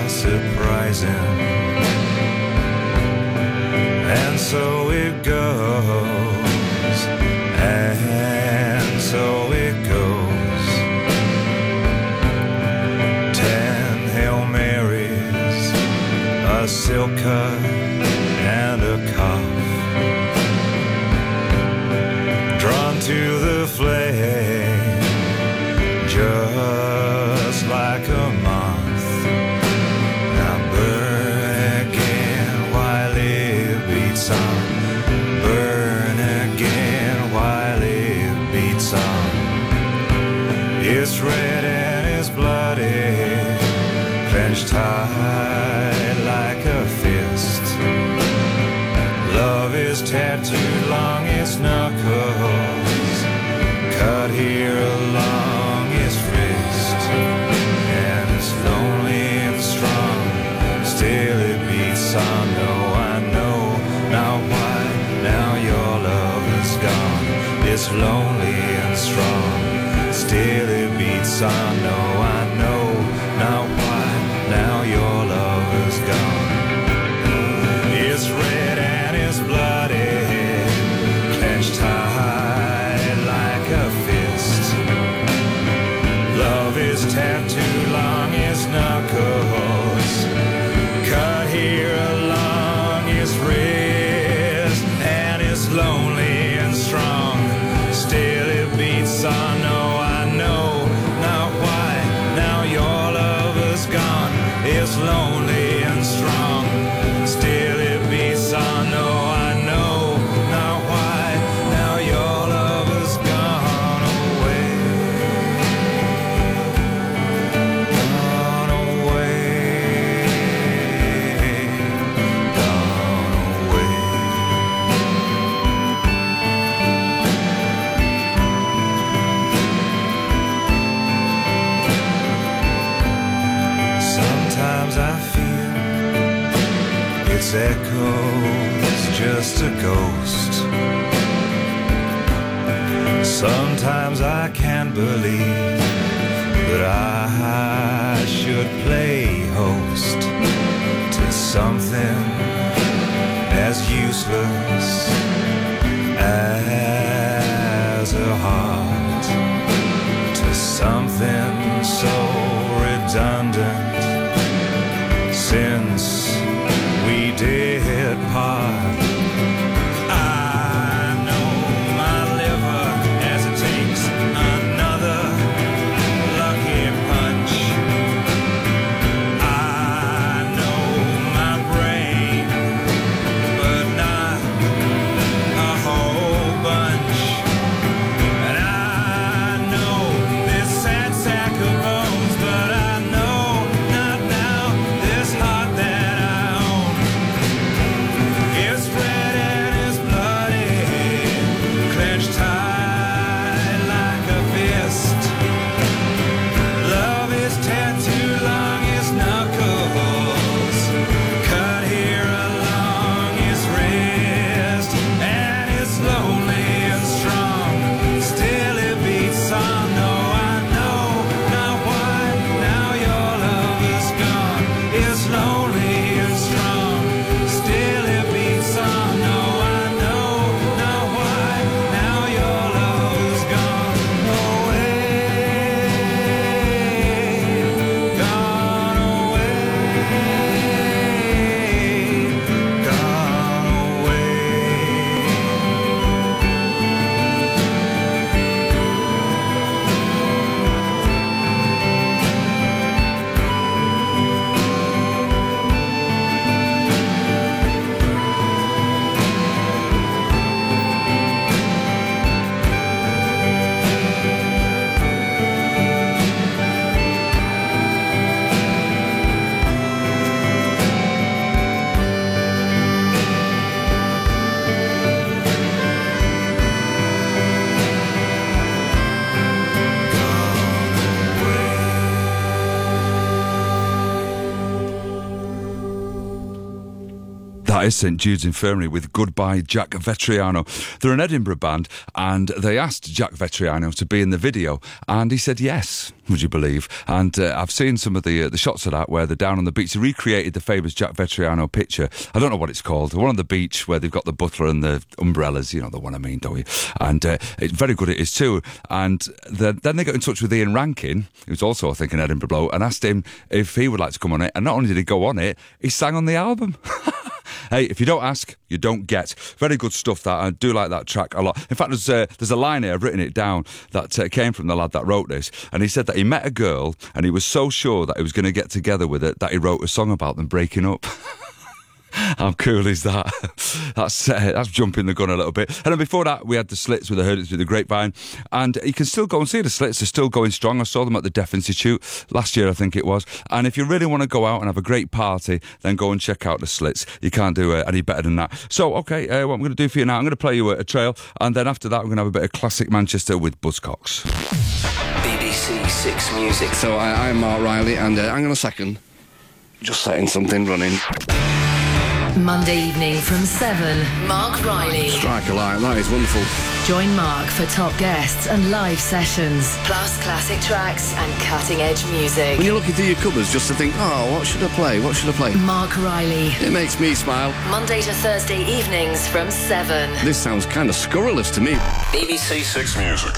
are surprising. And so it goes, and so it goes. Ten Hail Marys, a silk cut and a cough, drawn to the flame, just like a moth. Now burn again while it beats on. Burn again while it beats on. It's red and it's bloody, clenched tight like a fist. Love is tattooed along its knuckles, cut here along its wrist. And it's lonely and strong, still it beats on. No, I know now why, now your love is gone. It's lonely and strong, still it beats on. No, I know now why, now your love is gone. It's red and it's bloody, clenched tight like a fist. Love is tattooed along its knuckles, cut here along its wrist. And it's lonely and strong, still it beats on. No, I know now why, now your love is gone. It's lonely and strong, still it beats on. No, I know now why, now your love is gone away. Gone away. Gone away. Sometimes I feel its echoes just a ghost. Sometimes I can't believe that I should play host to something as useless as a heart, to something so redundant. Since we did part, I know my liver as it takes another lucky punch. I know my brain, but not a whole bunch. And I know this sad sack of bones, but I know not now this heart that I own. It's red. That is St Jude's Infirmary with Goodbye Jack Vetriano. They're an Edinburgh band, and they asked Jack Vetriano to be in the video, and he said yes, would you believe? And uh, I've seen some of the uh, the shots of that where they're down on the beach. They recreated the famous Jack Vetriano picture. I don't know what it's called. The one on the beach where they've got the butler and the umbrellas, you know the one I mean, don't you? And uh, it's very good it is too. And the, then they got in touch with Ian Rankin, who's also, I think, an Edinburgh bloke, and asked him if he would like to come on it. And not only did he go on it, he sang on the album. Hey, if you don't ask, you don't get. Very good stuff, that. I do like that track a lot. In fact, there's, uh, there's a line here, I've written it down, that uh, came from the lad that wrote this. And he said that he met a girl and he was so sure that he was going to get together with her that he wrote a song about them breaking up. How cool is that? That's uh, that's jumping the gun a little bit. And then before that, we had the Slits with the Heard It Through the Grapevine. And you can still go and see the Slits. They're still going strong. I saw them at the Deaf Institute last year, I think it was. And if you really want to go out and have a great party, then go and check out the Slits. You can't do uh, any better than that. So, OK, uh, what I'm going to do for you now, I'm going to play you a, a trail. And then after that, we're going to have a bit of classic Manchester with Buzzcocks. B B C Six Music. So I, I'm Mark Riley, and uh, hang on a second. Just setting something running. Monday evening from seven, Mark Riley. Strike a light, that is wonderful. Join Mark for top guests and live sessions, plus classic tracks and cutting-edge music. When you're looking through your cupboards just to think, oh, what should I play, what should I play? Mark Riley. It makes me smile. Monday to Thursday evenings from seven. This sounds kind of scurrilous to me. B B C Six Music.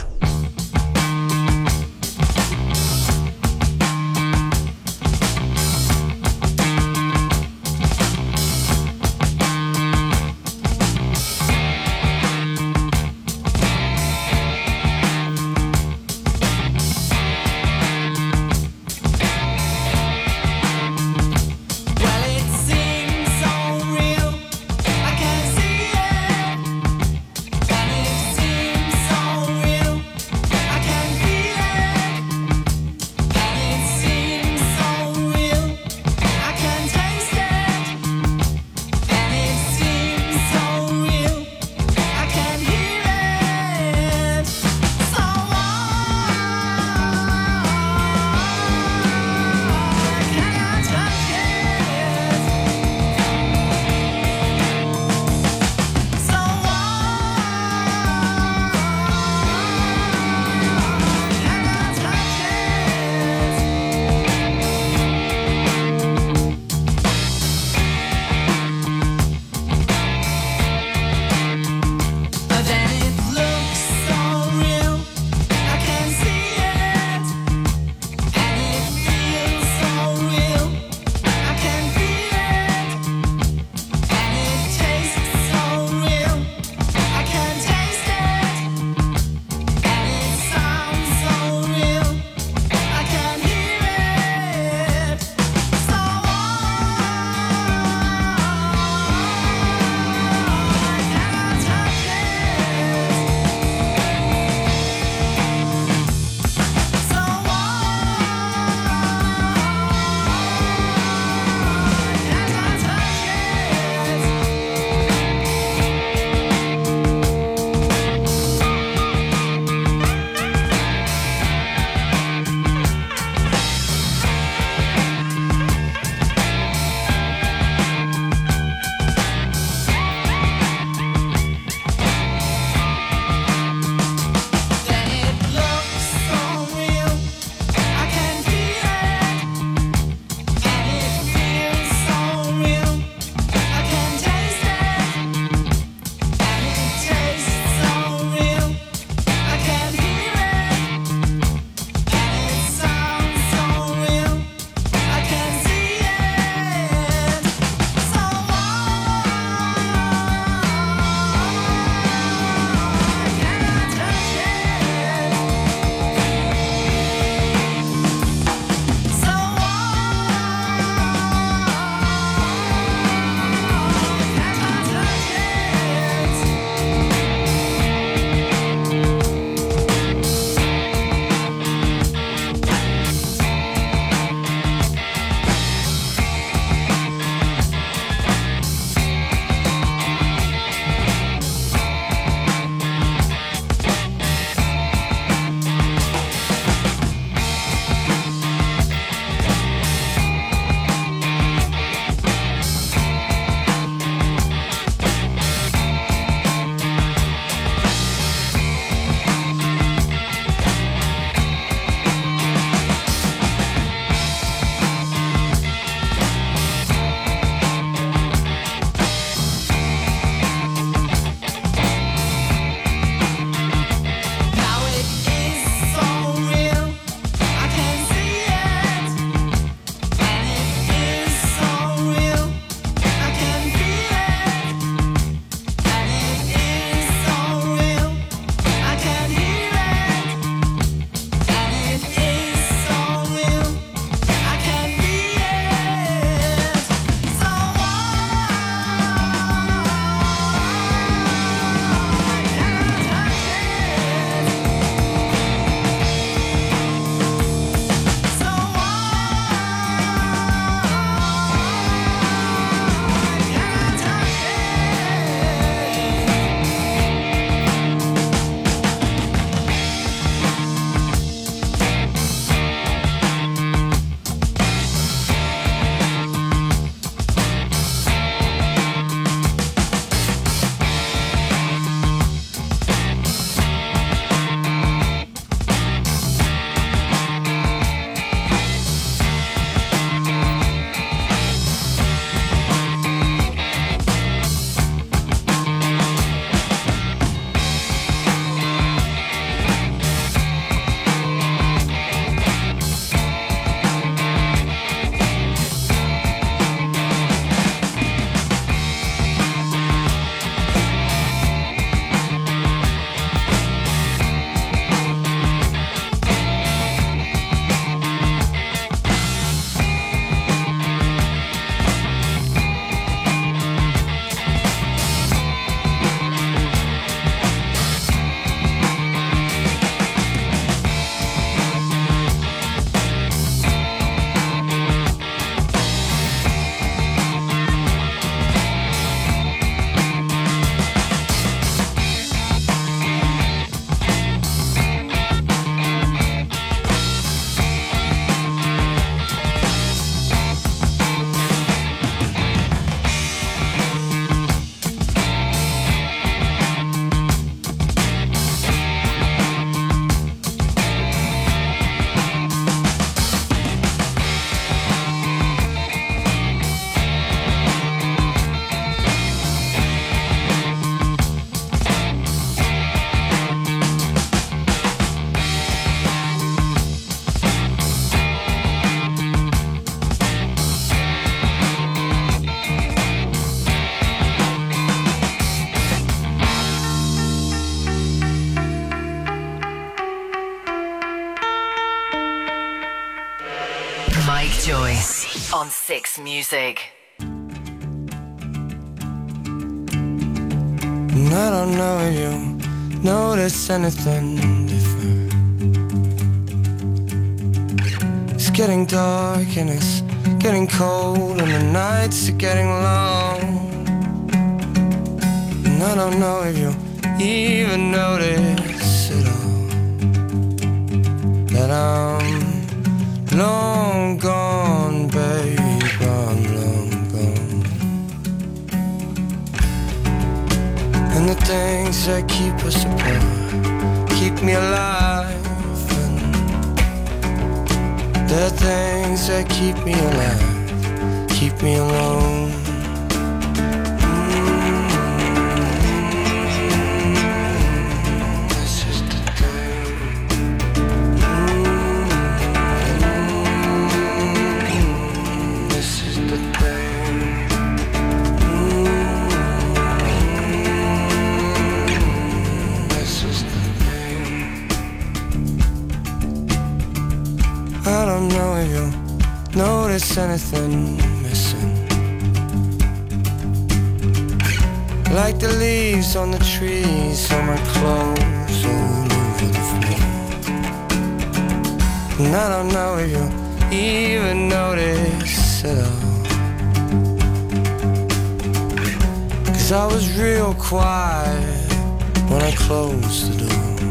Real. Joyce on Six Music. And I don't know if you notice anything different. It's getting dark and it's getting cold and the nights are getting long. And I don't know if you even notice at all that I'm long gone, babe, I'm long gone. And the things that keep us apart keep me alive, and the things that keep me alive keep me alone. I don't know if you'll notice anything missing, like the leaves on the trees or my clothes all over the floor. And I don't know if you'll even notice at all, 'cause I was real quiet when I closed the door.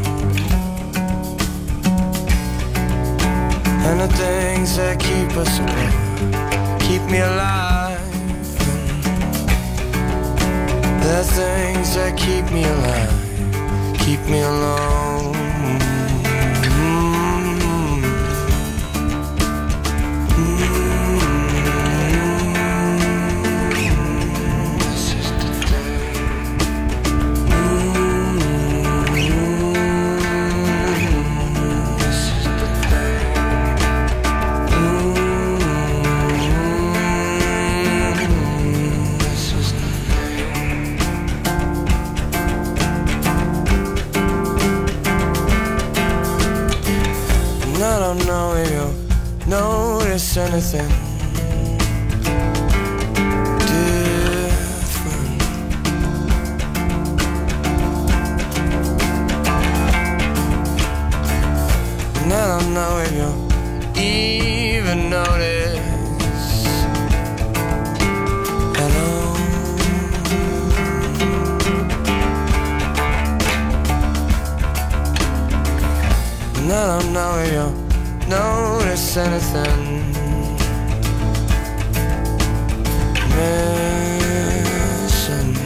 And the things that keep us apart keep me alive, and the things that keep me alive keep me alone. I don't know if you'll notice anything different. And I don't know if you'll even notice at all. And I don't know if you'll notice anything missing.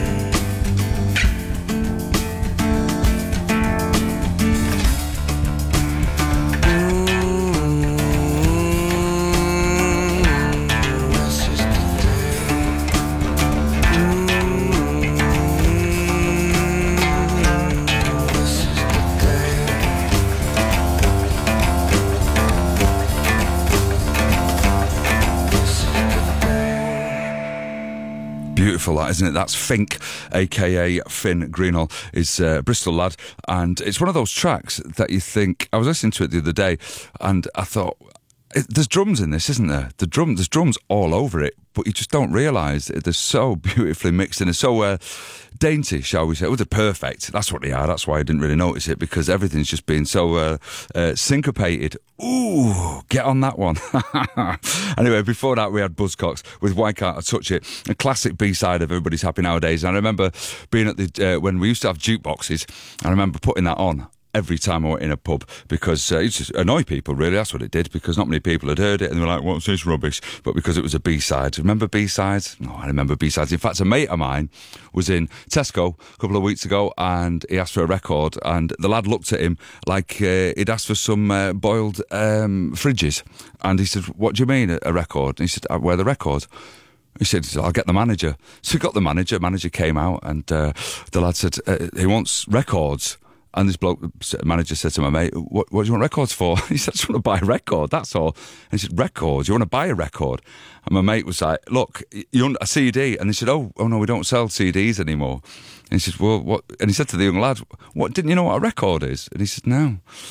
Beautiful, that, isn't it? That's Fink, aka Finn Greenall, is a Bristol lad, and it's one of those tracks that you think. I was listening to it the other day, and I thought, it, there's drums in this, isn't there? The drum, there's drums all over it, but you just don't realise it. They're so beautifully mixed and it's so uh, dainty, shall we say. Well, they're perfect. That's what they are. That's why I didn't really notice it, because everything's just been so uh, uh, syncopated. Ooh, get on that one. Anyway, before that we had Buzzcocks with Why Can't I Touch It, a classic B-side of Everybody's Happy Nowadays. And I remember being at the, uh, when we used to have jukeboxes, I remember putting that on every time I went in a pub, because uh, it just annoyed people, really. That's what it did, because not many people had heard it and they were like, what's this rubbish? But because it was a B-side. Remember B-sides? No, I remember B-sides. In fact, a mate of mine was in Tesco a couple of weeks ago and he asked for a record, and the lad looked at him like uh, he'd asked for some uh, boiled um, fridges, and he said, what do you mean, a, a record? And he said, where are the records? He said, I'll get the manager. So he got the manager. Manager came out and uh, the lad said, uh, he wants records. And this bloke, manager, said to my mate, what, what do you want records for? He said, I just want to buy a record, that's all. And he said, records? You want to buy a record? And my mate was like, look, you want a C D? And he said, oh, oh no, we don't sell C Ds anymore. And he said, well, what? And he said to the young lad, what, didn't you know what a record is? And he said, no.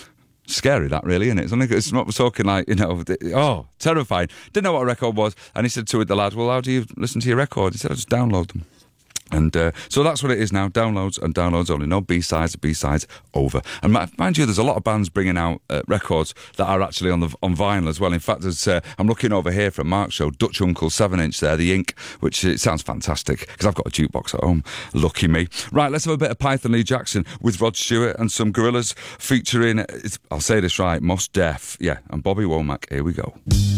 Scary, that really, isn't it? It's, only, it's not talking like, you know, oh, terrifying. Didn't know what a record was. And he said to the lad, well, how do you listen to your record? He said, I just download them. And uh, so that's what it is now, downloads and downloads only. No B-sides, B-sides over. And mind you, there's a lot of bands bringing out uh, records that are actually on the on vinyl as well. In fact, there's, uh, I'm looking over here from Mark's show, Dutch Uncle seven inch there, The Ink, which it sounds fantastic because I've got a jukebox at home. Lucky me. Right, let's have a bit of Python Lee Jackson with Rod Stewart and some Gorillaz featuring, it's, I'll say this right, Mos Def, yeah, and Bobby Womack. Here we go.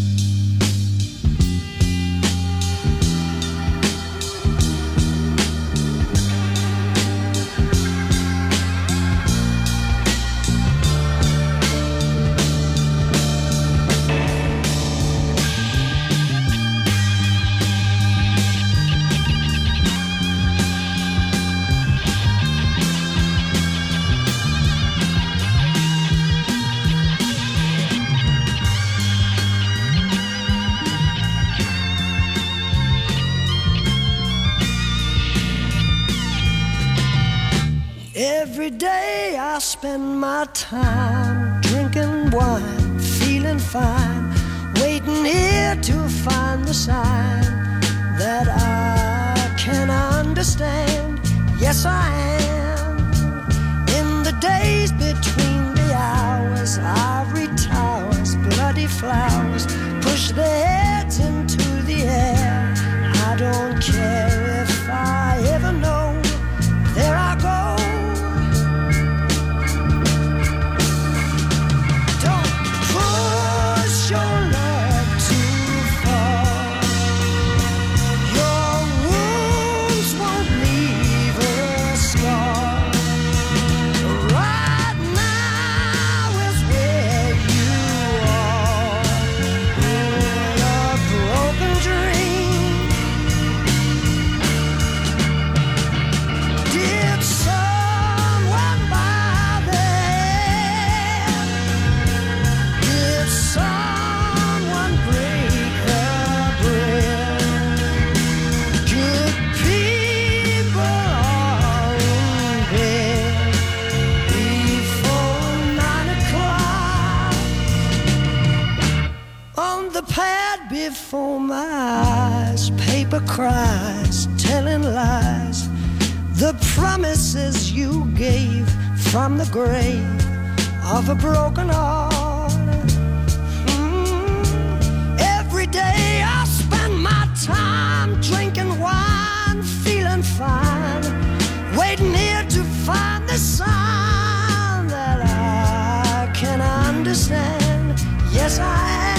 Every day I spend my time drinking wine, feeling fine, waiting here to find the sign that I can understand. Yes, I am. In the days between the hours, ivory towers, bloody flowers push their heads into the air. I don't care if I ever know. There I go. Before my eyes, paper cries, telling lies. The promises you gave from the grave of a broken heart. Mm. Every day I spend my time drinking wine, feeling fine, waiting here to find the sign that I can understand. Yes, I am.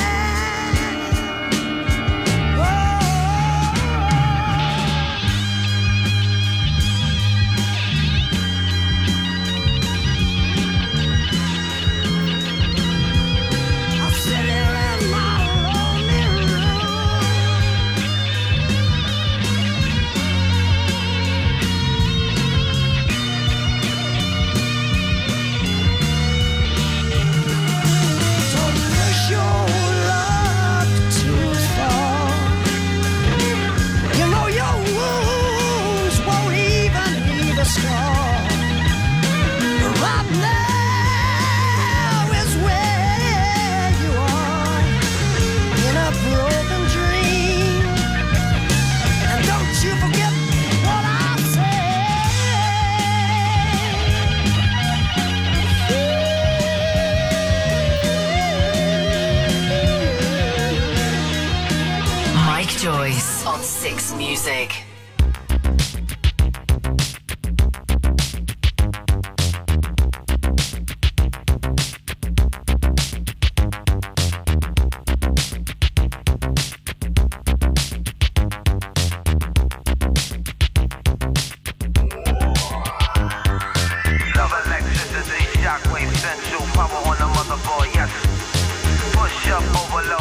Joyce on Six Music.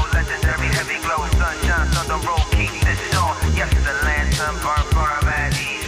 Yes, the lantern burn, burn, bad,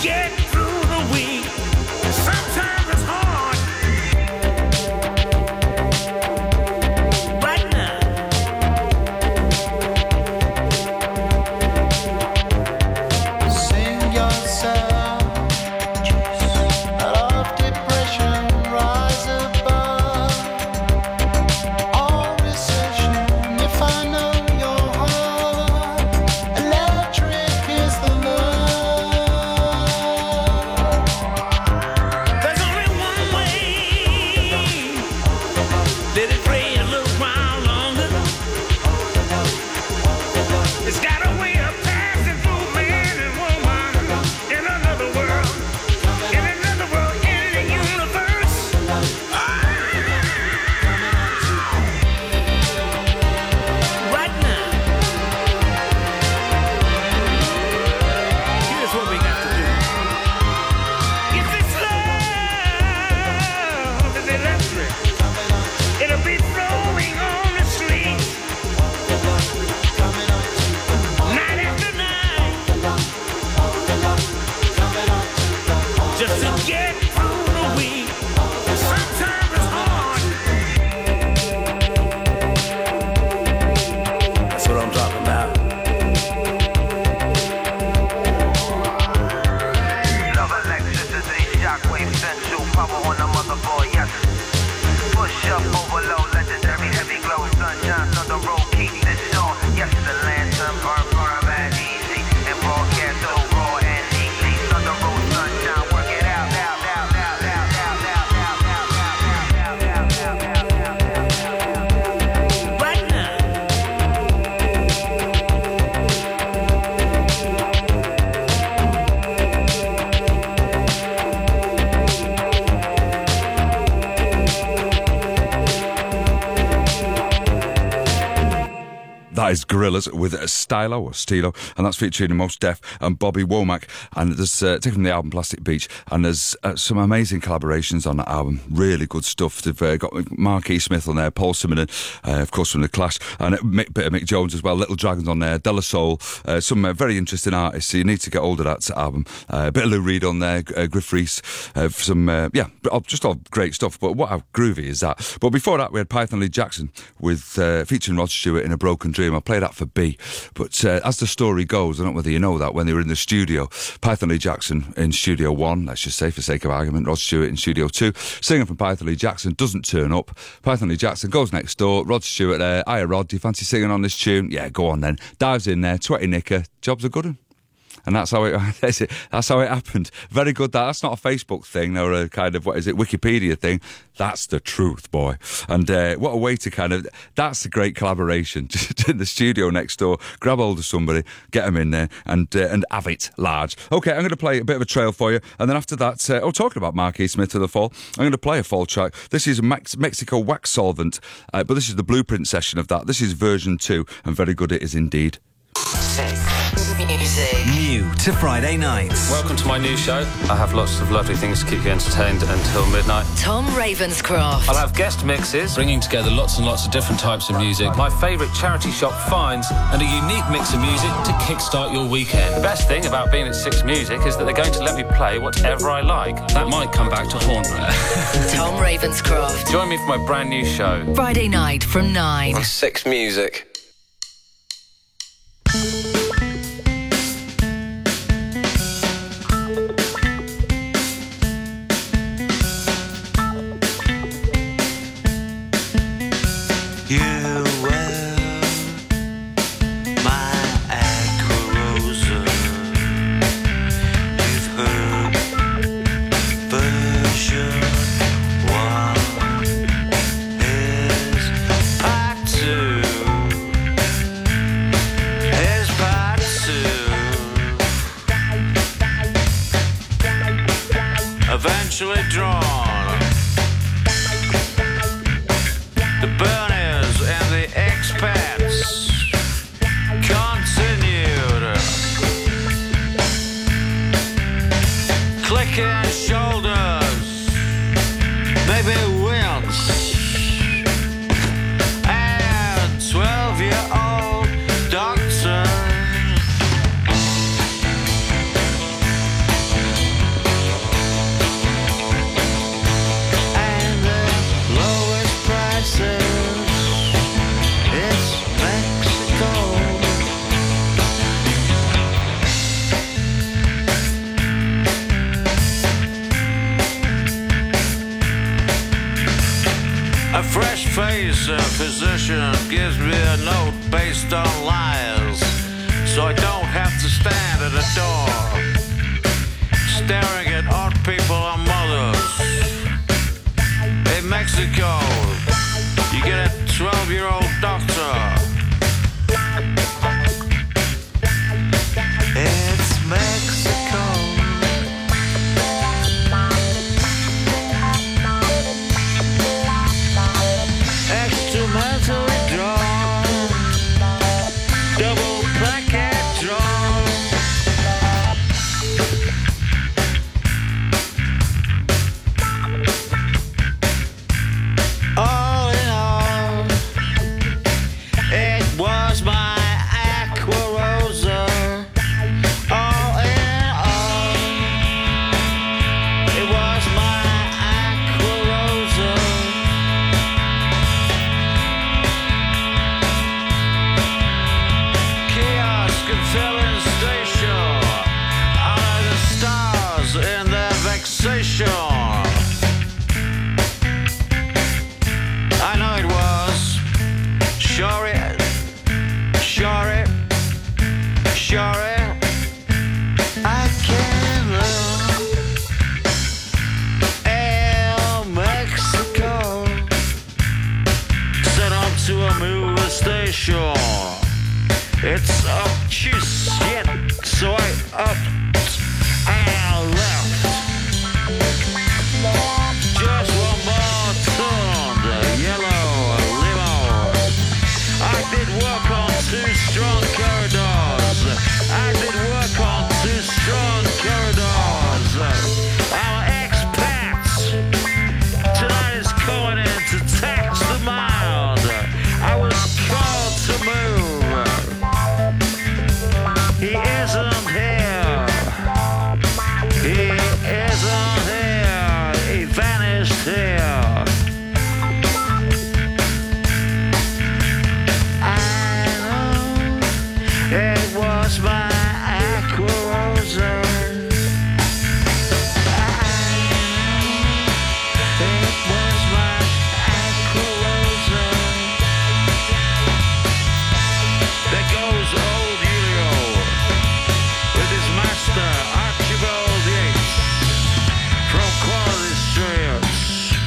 get through the week. Sometimes it's hard. Right now. Sing yourself out of depression, rise above all recession. If I know your heart, electric is the love. There's only one way. Let it play a little while longer. It's got a way of passing through man and woman in another world, in another world, in the universe. Right now. Here's what we got to do. If this love is electric, it'll be flowing on the streets. Night after night. Just to get through the week. Sometimes it's hard. That's what I'm talking about. Love electricity, shockwave, sensual power on the motherboard, yes. Push up, overload, legendary, heavy glow, sunshine, thunder roll, keep this on. Yes, the lantern burn, burn, bad, easy, and broadcast so raw and easy. Thunder roll, sunshine, work it out, out, out, out, out, out, out, out, out, out, out, out, out, out. Right now. That is Gorillaz with Stylo or Stilo, and that's featuring Mos Def and Bobby Womack. And there's uh, taken from the album Plastic Beach, and there's uh, some amazing collaborations on that album. Really good stuff. They've uh, got Mark E. Smith on there, Paul Simonon, uh, of course from The Clash, and a Mick, bit of Mick Jones as well. Little Dragons on there, Della Soul, uh, some uh, very interesting artists. So you need to get hold of that album. Uh, a bit of Lou Reed on there, uh, Griff Rhys, uh, some uh, yeah, just all great stuff. But what a groovy is that? But before that, we had Python Lee Jackson with uh, featuring Rod Stewart in A Broken Dream. I'll play that for B. But uh, as the story goes, I don't know whether you know that, when they were in the studio, Python Lee Jackson in Studio one, let's just say for sake of argument, Rod Stewart in Studio two, singer from Python Lee Jackson doesn't turn up. Python Lee Jackson goes next door, Rod Stewart there, hiya Rod, do you fancy singing on this tune? Yeah, go on then. Dives in there, sweaty knicker, job's a good one. And that's how it that's how it happened. Very good. That that's not a Facebook thing or a kind of, what is it, Wikipedia thing. That's the truth, boy. And uh, what a way to kind of, that's a great collaboration. Just in the studio next door, grab hold of somebody, get them in there, and uh, and have it large. Okay, I'm going to play a bit of a trail for you, and then after that, uh, oh, talking about Mark E. Smith of the Fall, I'm going to play a fall track. This is Max- Mexico Wax Solvent, uh, but this is the blueprint session of that. This is version two, and very good it is indeed. Music. New to Friday nights. Welcome to my new show. I have lots of lovely things to keep you entertained until midnight. Tom Ravenscroft. I'll have guest mixes, bringing together lots and lots of different types of music, my favourite charity shop finds, and a unique mix of music to kickstart your weekend. The best thing about being at Six Music is that they're going to let me play whatever I like. That might come back to haunt me. Tom Ravenscroft. Join me for my brand new show. Friday night from nine. On Six Music. His a physician, gives me a note based on liars, so I don't have to stand at a door, staring at odd people and mothers. In Mexico, you get a twelve-year-old doctor. It's Mexico. Extramentally drawn, double placket drawn. All in all, it was my Aqua Rosa. All in all, it was my Aqua Rosa. Kiosk and filling station, honor the stars in their vexation. I know it was. Sure it, sure it, sure it. I can love El Mexico. Set on to a movie station. It's obtuse yet, so I upped and left. Just one more turn, the yellow limo. I did work on two strong corridors. I did work on two strong corridors. Our expats tonight is calling in to tax the mild. I was called to move. He isn't here. He isn't here. He vanished here. I know it was my Aqua Rosa. It was my Aqua Rosa. There goes old Julio with his master Archibald Yates from Quality Street.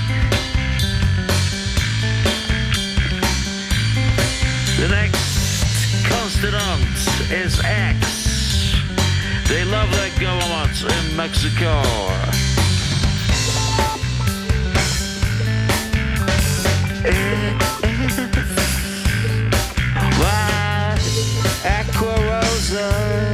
The next constant is X. They love their government in Mexico. It is my Aqua Rosa.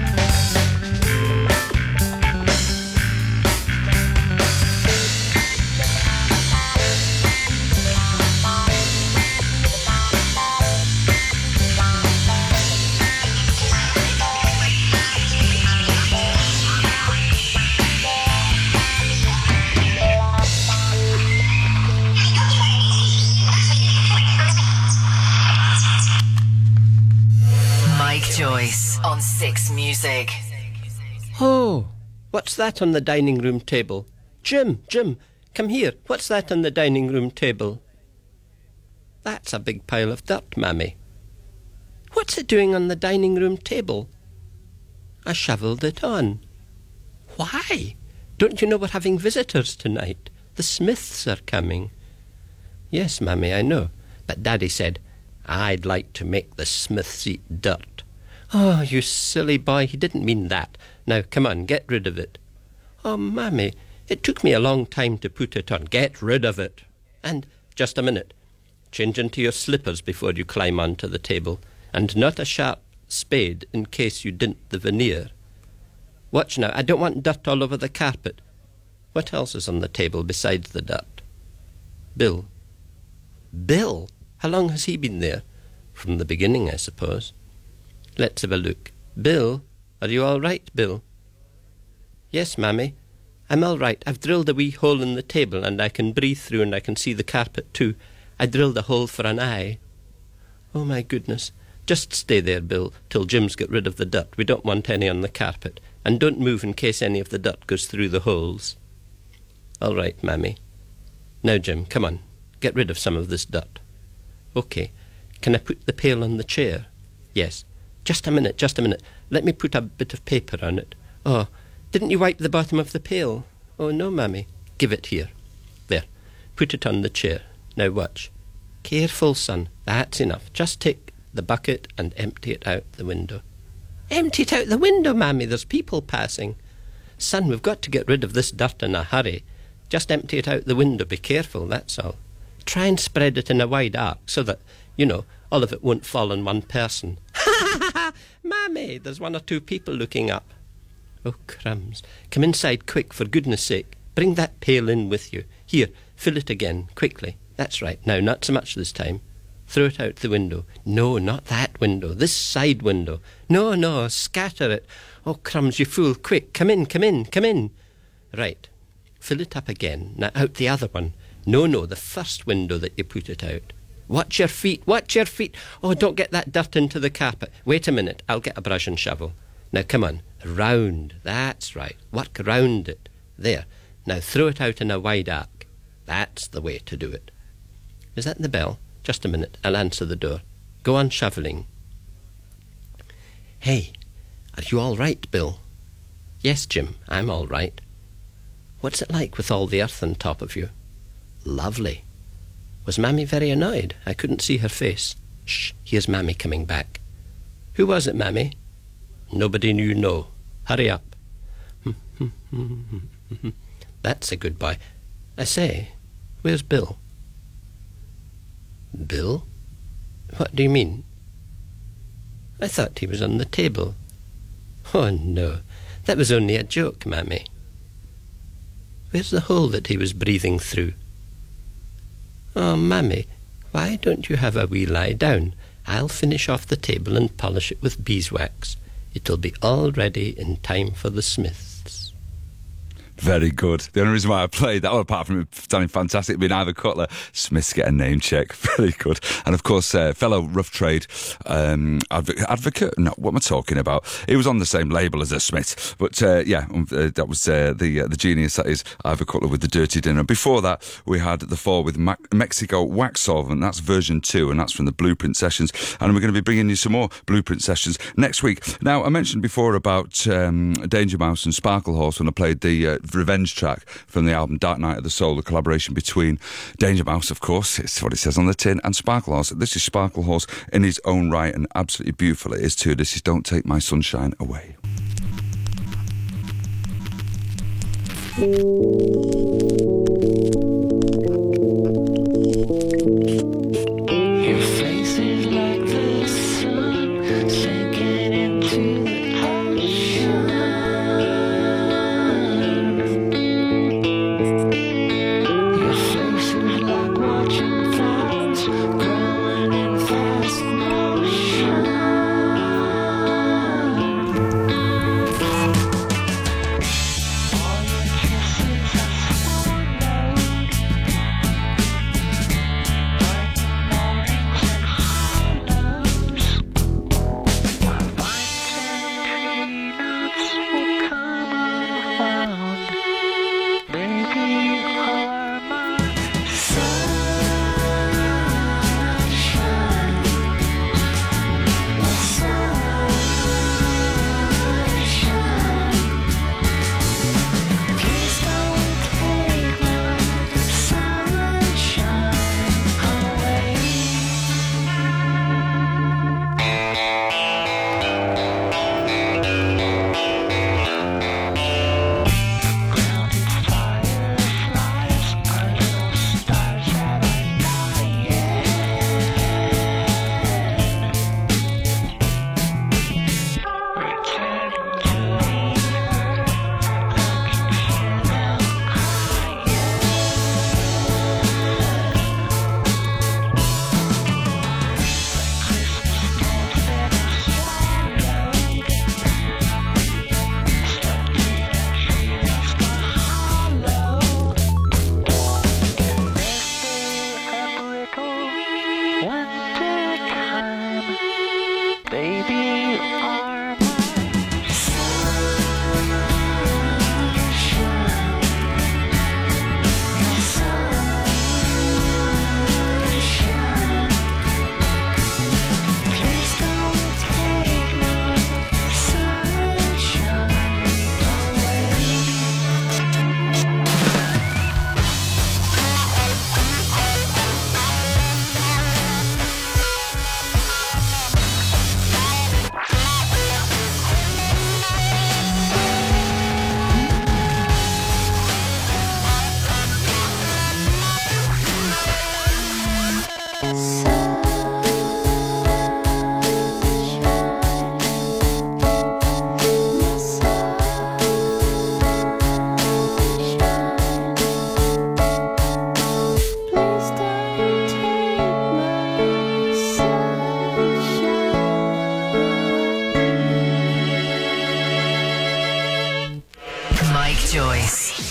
Mike Joyce on Six Music. Oh, what's that on the dining room table? Jim, Jim, come here. What's that on the dining room table? That's a big pile of dirt, Mammy. What's it doing on the dining room table? I shovelled it on. Why? Don't you know we're having visitors tonight? The Smiths are coming. Yes, Mammy, I know. But Daddy said, I'd like to make the Smiths eat dirt. Oh, you silly boy, he didn't mean that. Now, come on, get rid of it. Oh, Mammy, it took me a long time to put it on. Get rid of it. And, just a minute, change into your slippers before you climb onto the table, and not a sharp spade in case you dint the veneer. Watch now, I don't want dirt all over the carpet. What else is on the table besides the dirt? Bill. Bill? How long has he been there? From the beginning, I suppose. Let's have a look. Bill, are you all right, Bill? Yes, Mammy. I'm all right. I've drilled a wee hole in the table and I can breathe through and I can see the carpet too. I drilled a hole for an eye. Oh, my goodness. Just stay there, Bill, till Jim's got rid of the dirt. We don't want any on the carpet. And don't move in case any of the dirt goes through the holes. All right, Mammy. Now, Jim, come on. Get rid of some of this dirt. OK. Can I put the pail on the chair? Yes. Just a minute, just a minute. Let me put a bit of paper on it. Oh, didn't you wipe the bottom of the pail? Oh, no, Mammy. Give it here. There. Put it on the chair. Now watch. Careful, son. That's enough. Just take the bucket and empty it out the window. Empty it out the window, Mammy. There's people passing. Son, we've got to get rid of this dirt in a hurry. Just empty it out the window. Be careful, that's all. Try and spread it in a wide arc so that, you know, all of it won't fall on one person. Mammy, there's one or two people looking up. Oh, crumbs. Come inside quick, for goodness sake. Bring that pail in with you. Here, fill it again, quickly. That's right. Now, not so much this time. Throw it out the window. No, not that window. This side window. No, no, scatter it. Oh, crumbs, you fool. Quick, come in, come in, come in. Right. Fill it up again. Now, out the other one. No, no, the first window that you put it out. Watch your feet, watch your feet. Oh, don't get that dirt into the carpet. Wait a minute, I'll get a brush and shovel. Now, come on. Round. That's right. Work round it. There. Now, throw it out in a wide arc. That's the way to do it. Is that the bell? Just a minute. I'll answer the door. Go on shoveling. Hey, are you all right, Bill? Yes, Jim, I'm all right. What's it like with all the earth on top of you? Lovely. Was Mammy very annoyed? I couldn't see her face. Shh, here's Mammy coming back. Who was it, Mammy? Nobody you know. Hurry up. That's a good boy. I say, where's Bill? Bill? What do you mean? I thought he was on the table. Oh, no. That was only a joke, Mammy. Where's the hole that he was breathing through? Oh, Mammy, why don't you have a wee lie down? I'll finish off the table and polish it with beeswax. It'll be all ready in time for the Smiths. Very good. The only reason why I played that, well, apart from it sounding fantastic, being Ivor Cutler, Smiths get a name check. Very good. And of course, uh, fellow rough trade um, adv- advocate. No, what am I talking about? He was on the same label as the Smiths, but uh, yeah, um, uh, that was uh, the uh, the genius that is Ivor Cutler with the Dirty Dinner. Before that, we had The Fall with Ma- Mexico Wax Solvent. That's version two, and that's from the Blueprint Sessions. And we're going to be bringing you some more Blueprint Sessions next week. Now, I mentioned before about um, Danger Mouse and Sparkle Horse when I played the uh, Revenge track from the album Dark Night of the Soul, the collaboration between Danger Mouse, of course, it's what it says on the tin, and Sparkle Horse. This is Sparkle Horse in his own right, and absolutely beautiful it is too. This is Don't Take My Sunshine Away. Your face is like the sun sinking into the ocean. Your face is like watching clouds growing in fast motion. All your kisses are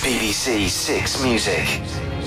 B B C Six Music.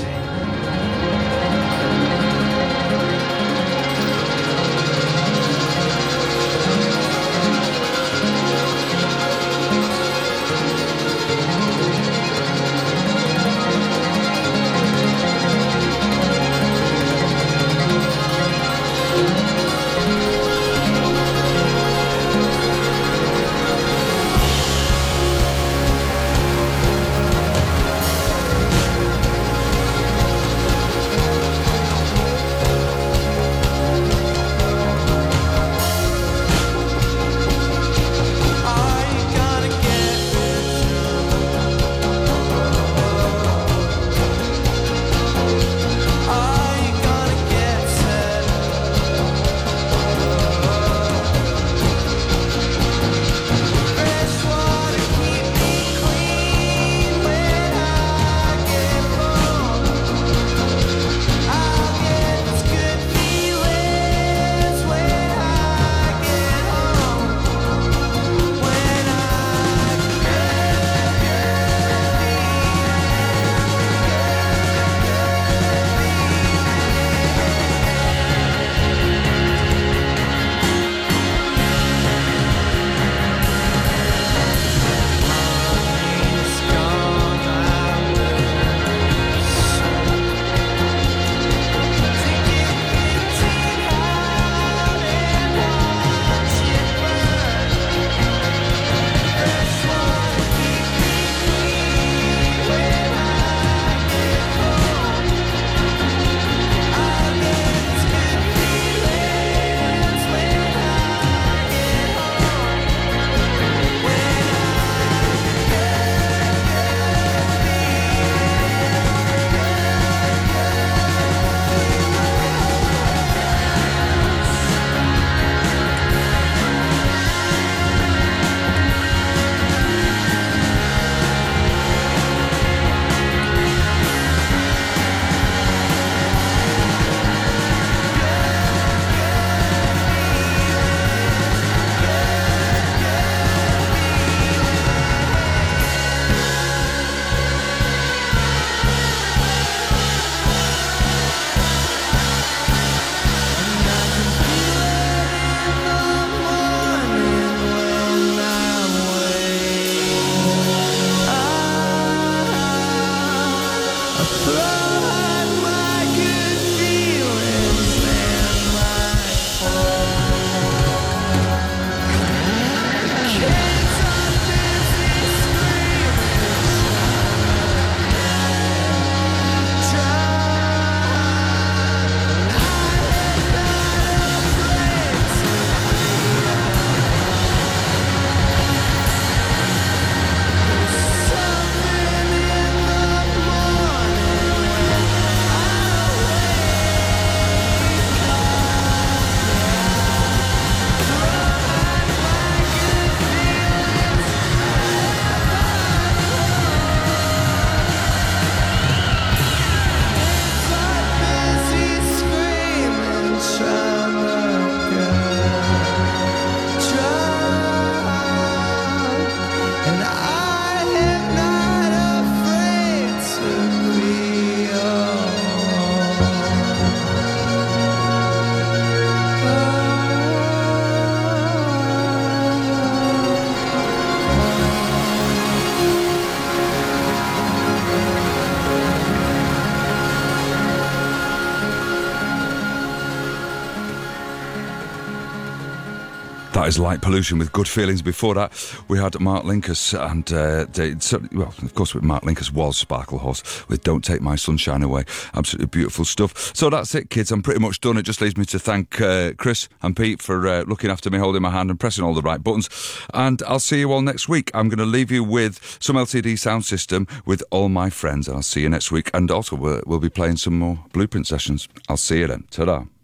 That is Light Pollution with Good Feelings. Before that, we had Mark Linkous, and uh, they, well, of course, Mark Linkous was Sparklehorse with Don't Take My Sunshine Away. Absolutely beautiful stuff. So that's it, kids. I'm pretty much done. It just leaves me to thank uh, Chris and Pete for uh, looking after me, holding my hand and pressing all the right buttons. And I'll see you all next week. I'm going to leave you with some L T D Sound System with All My Friends, and I'll see you next week. And also, we'll, we'll be playing some more Blueprint sessions. I'll see you then. Ta-da.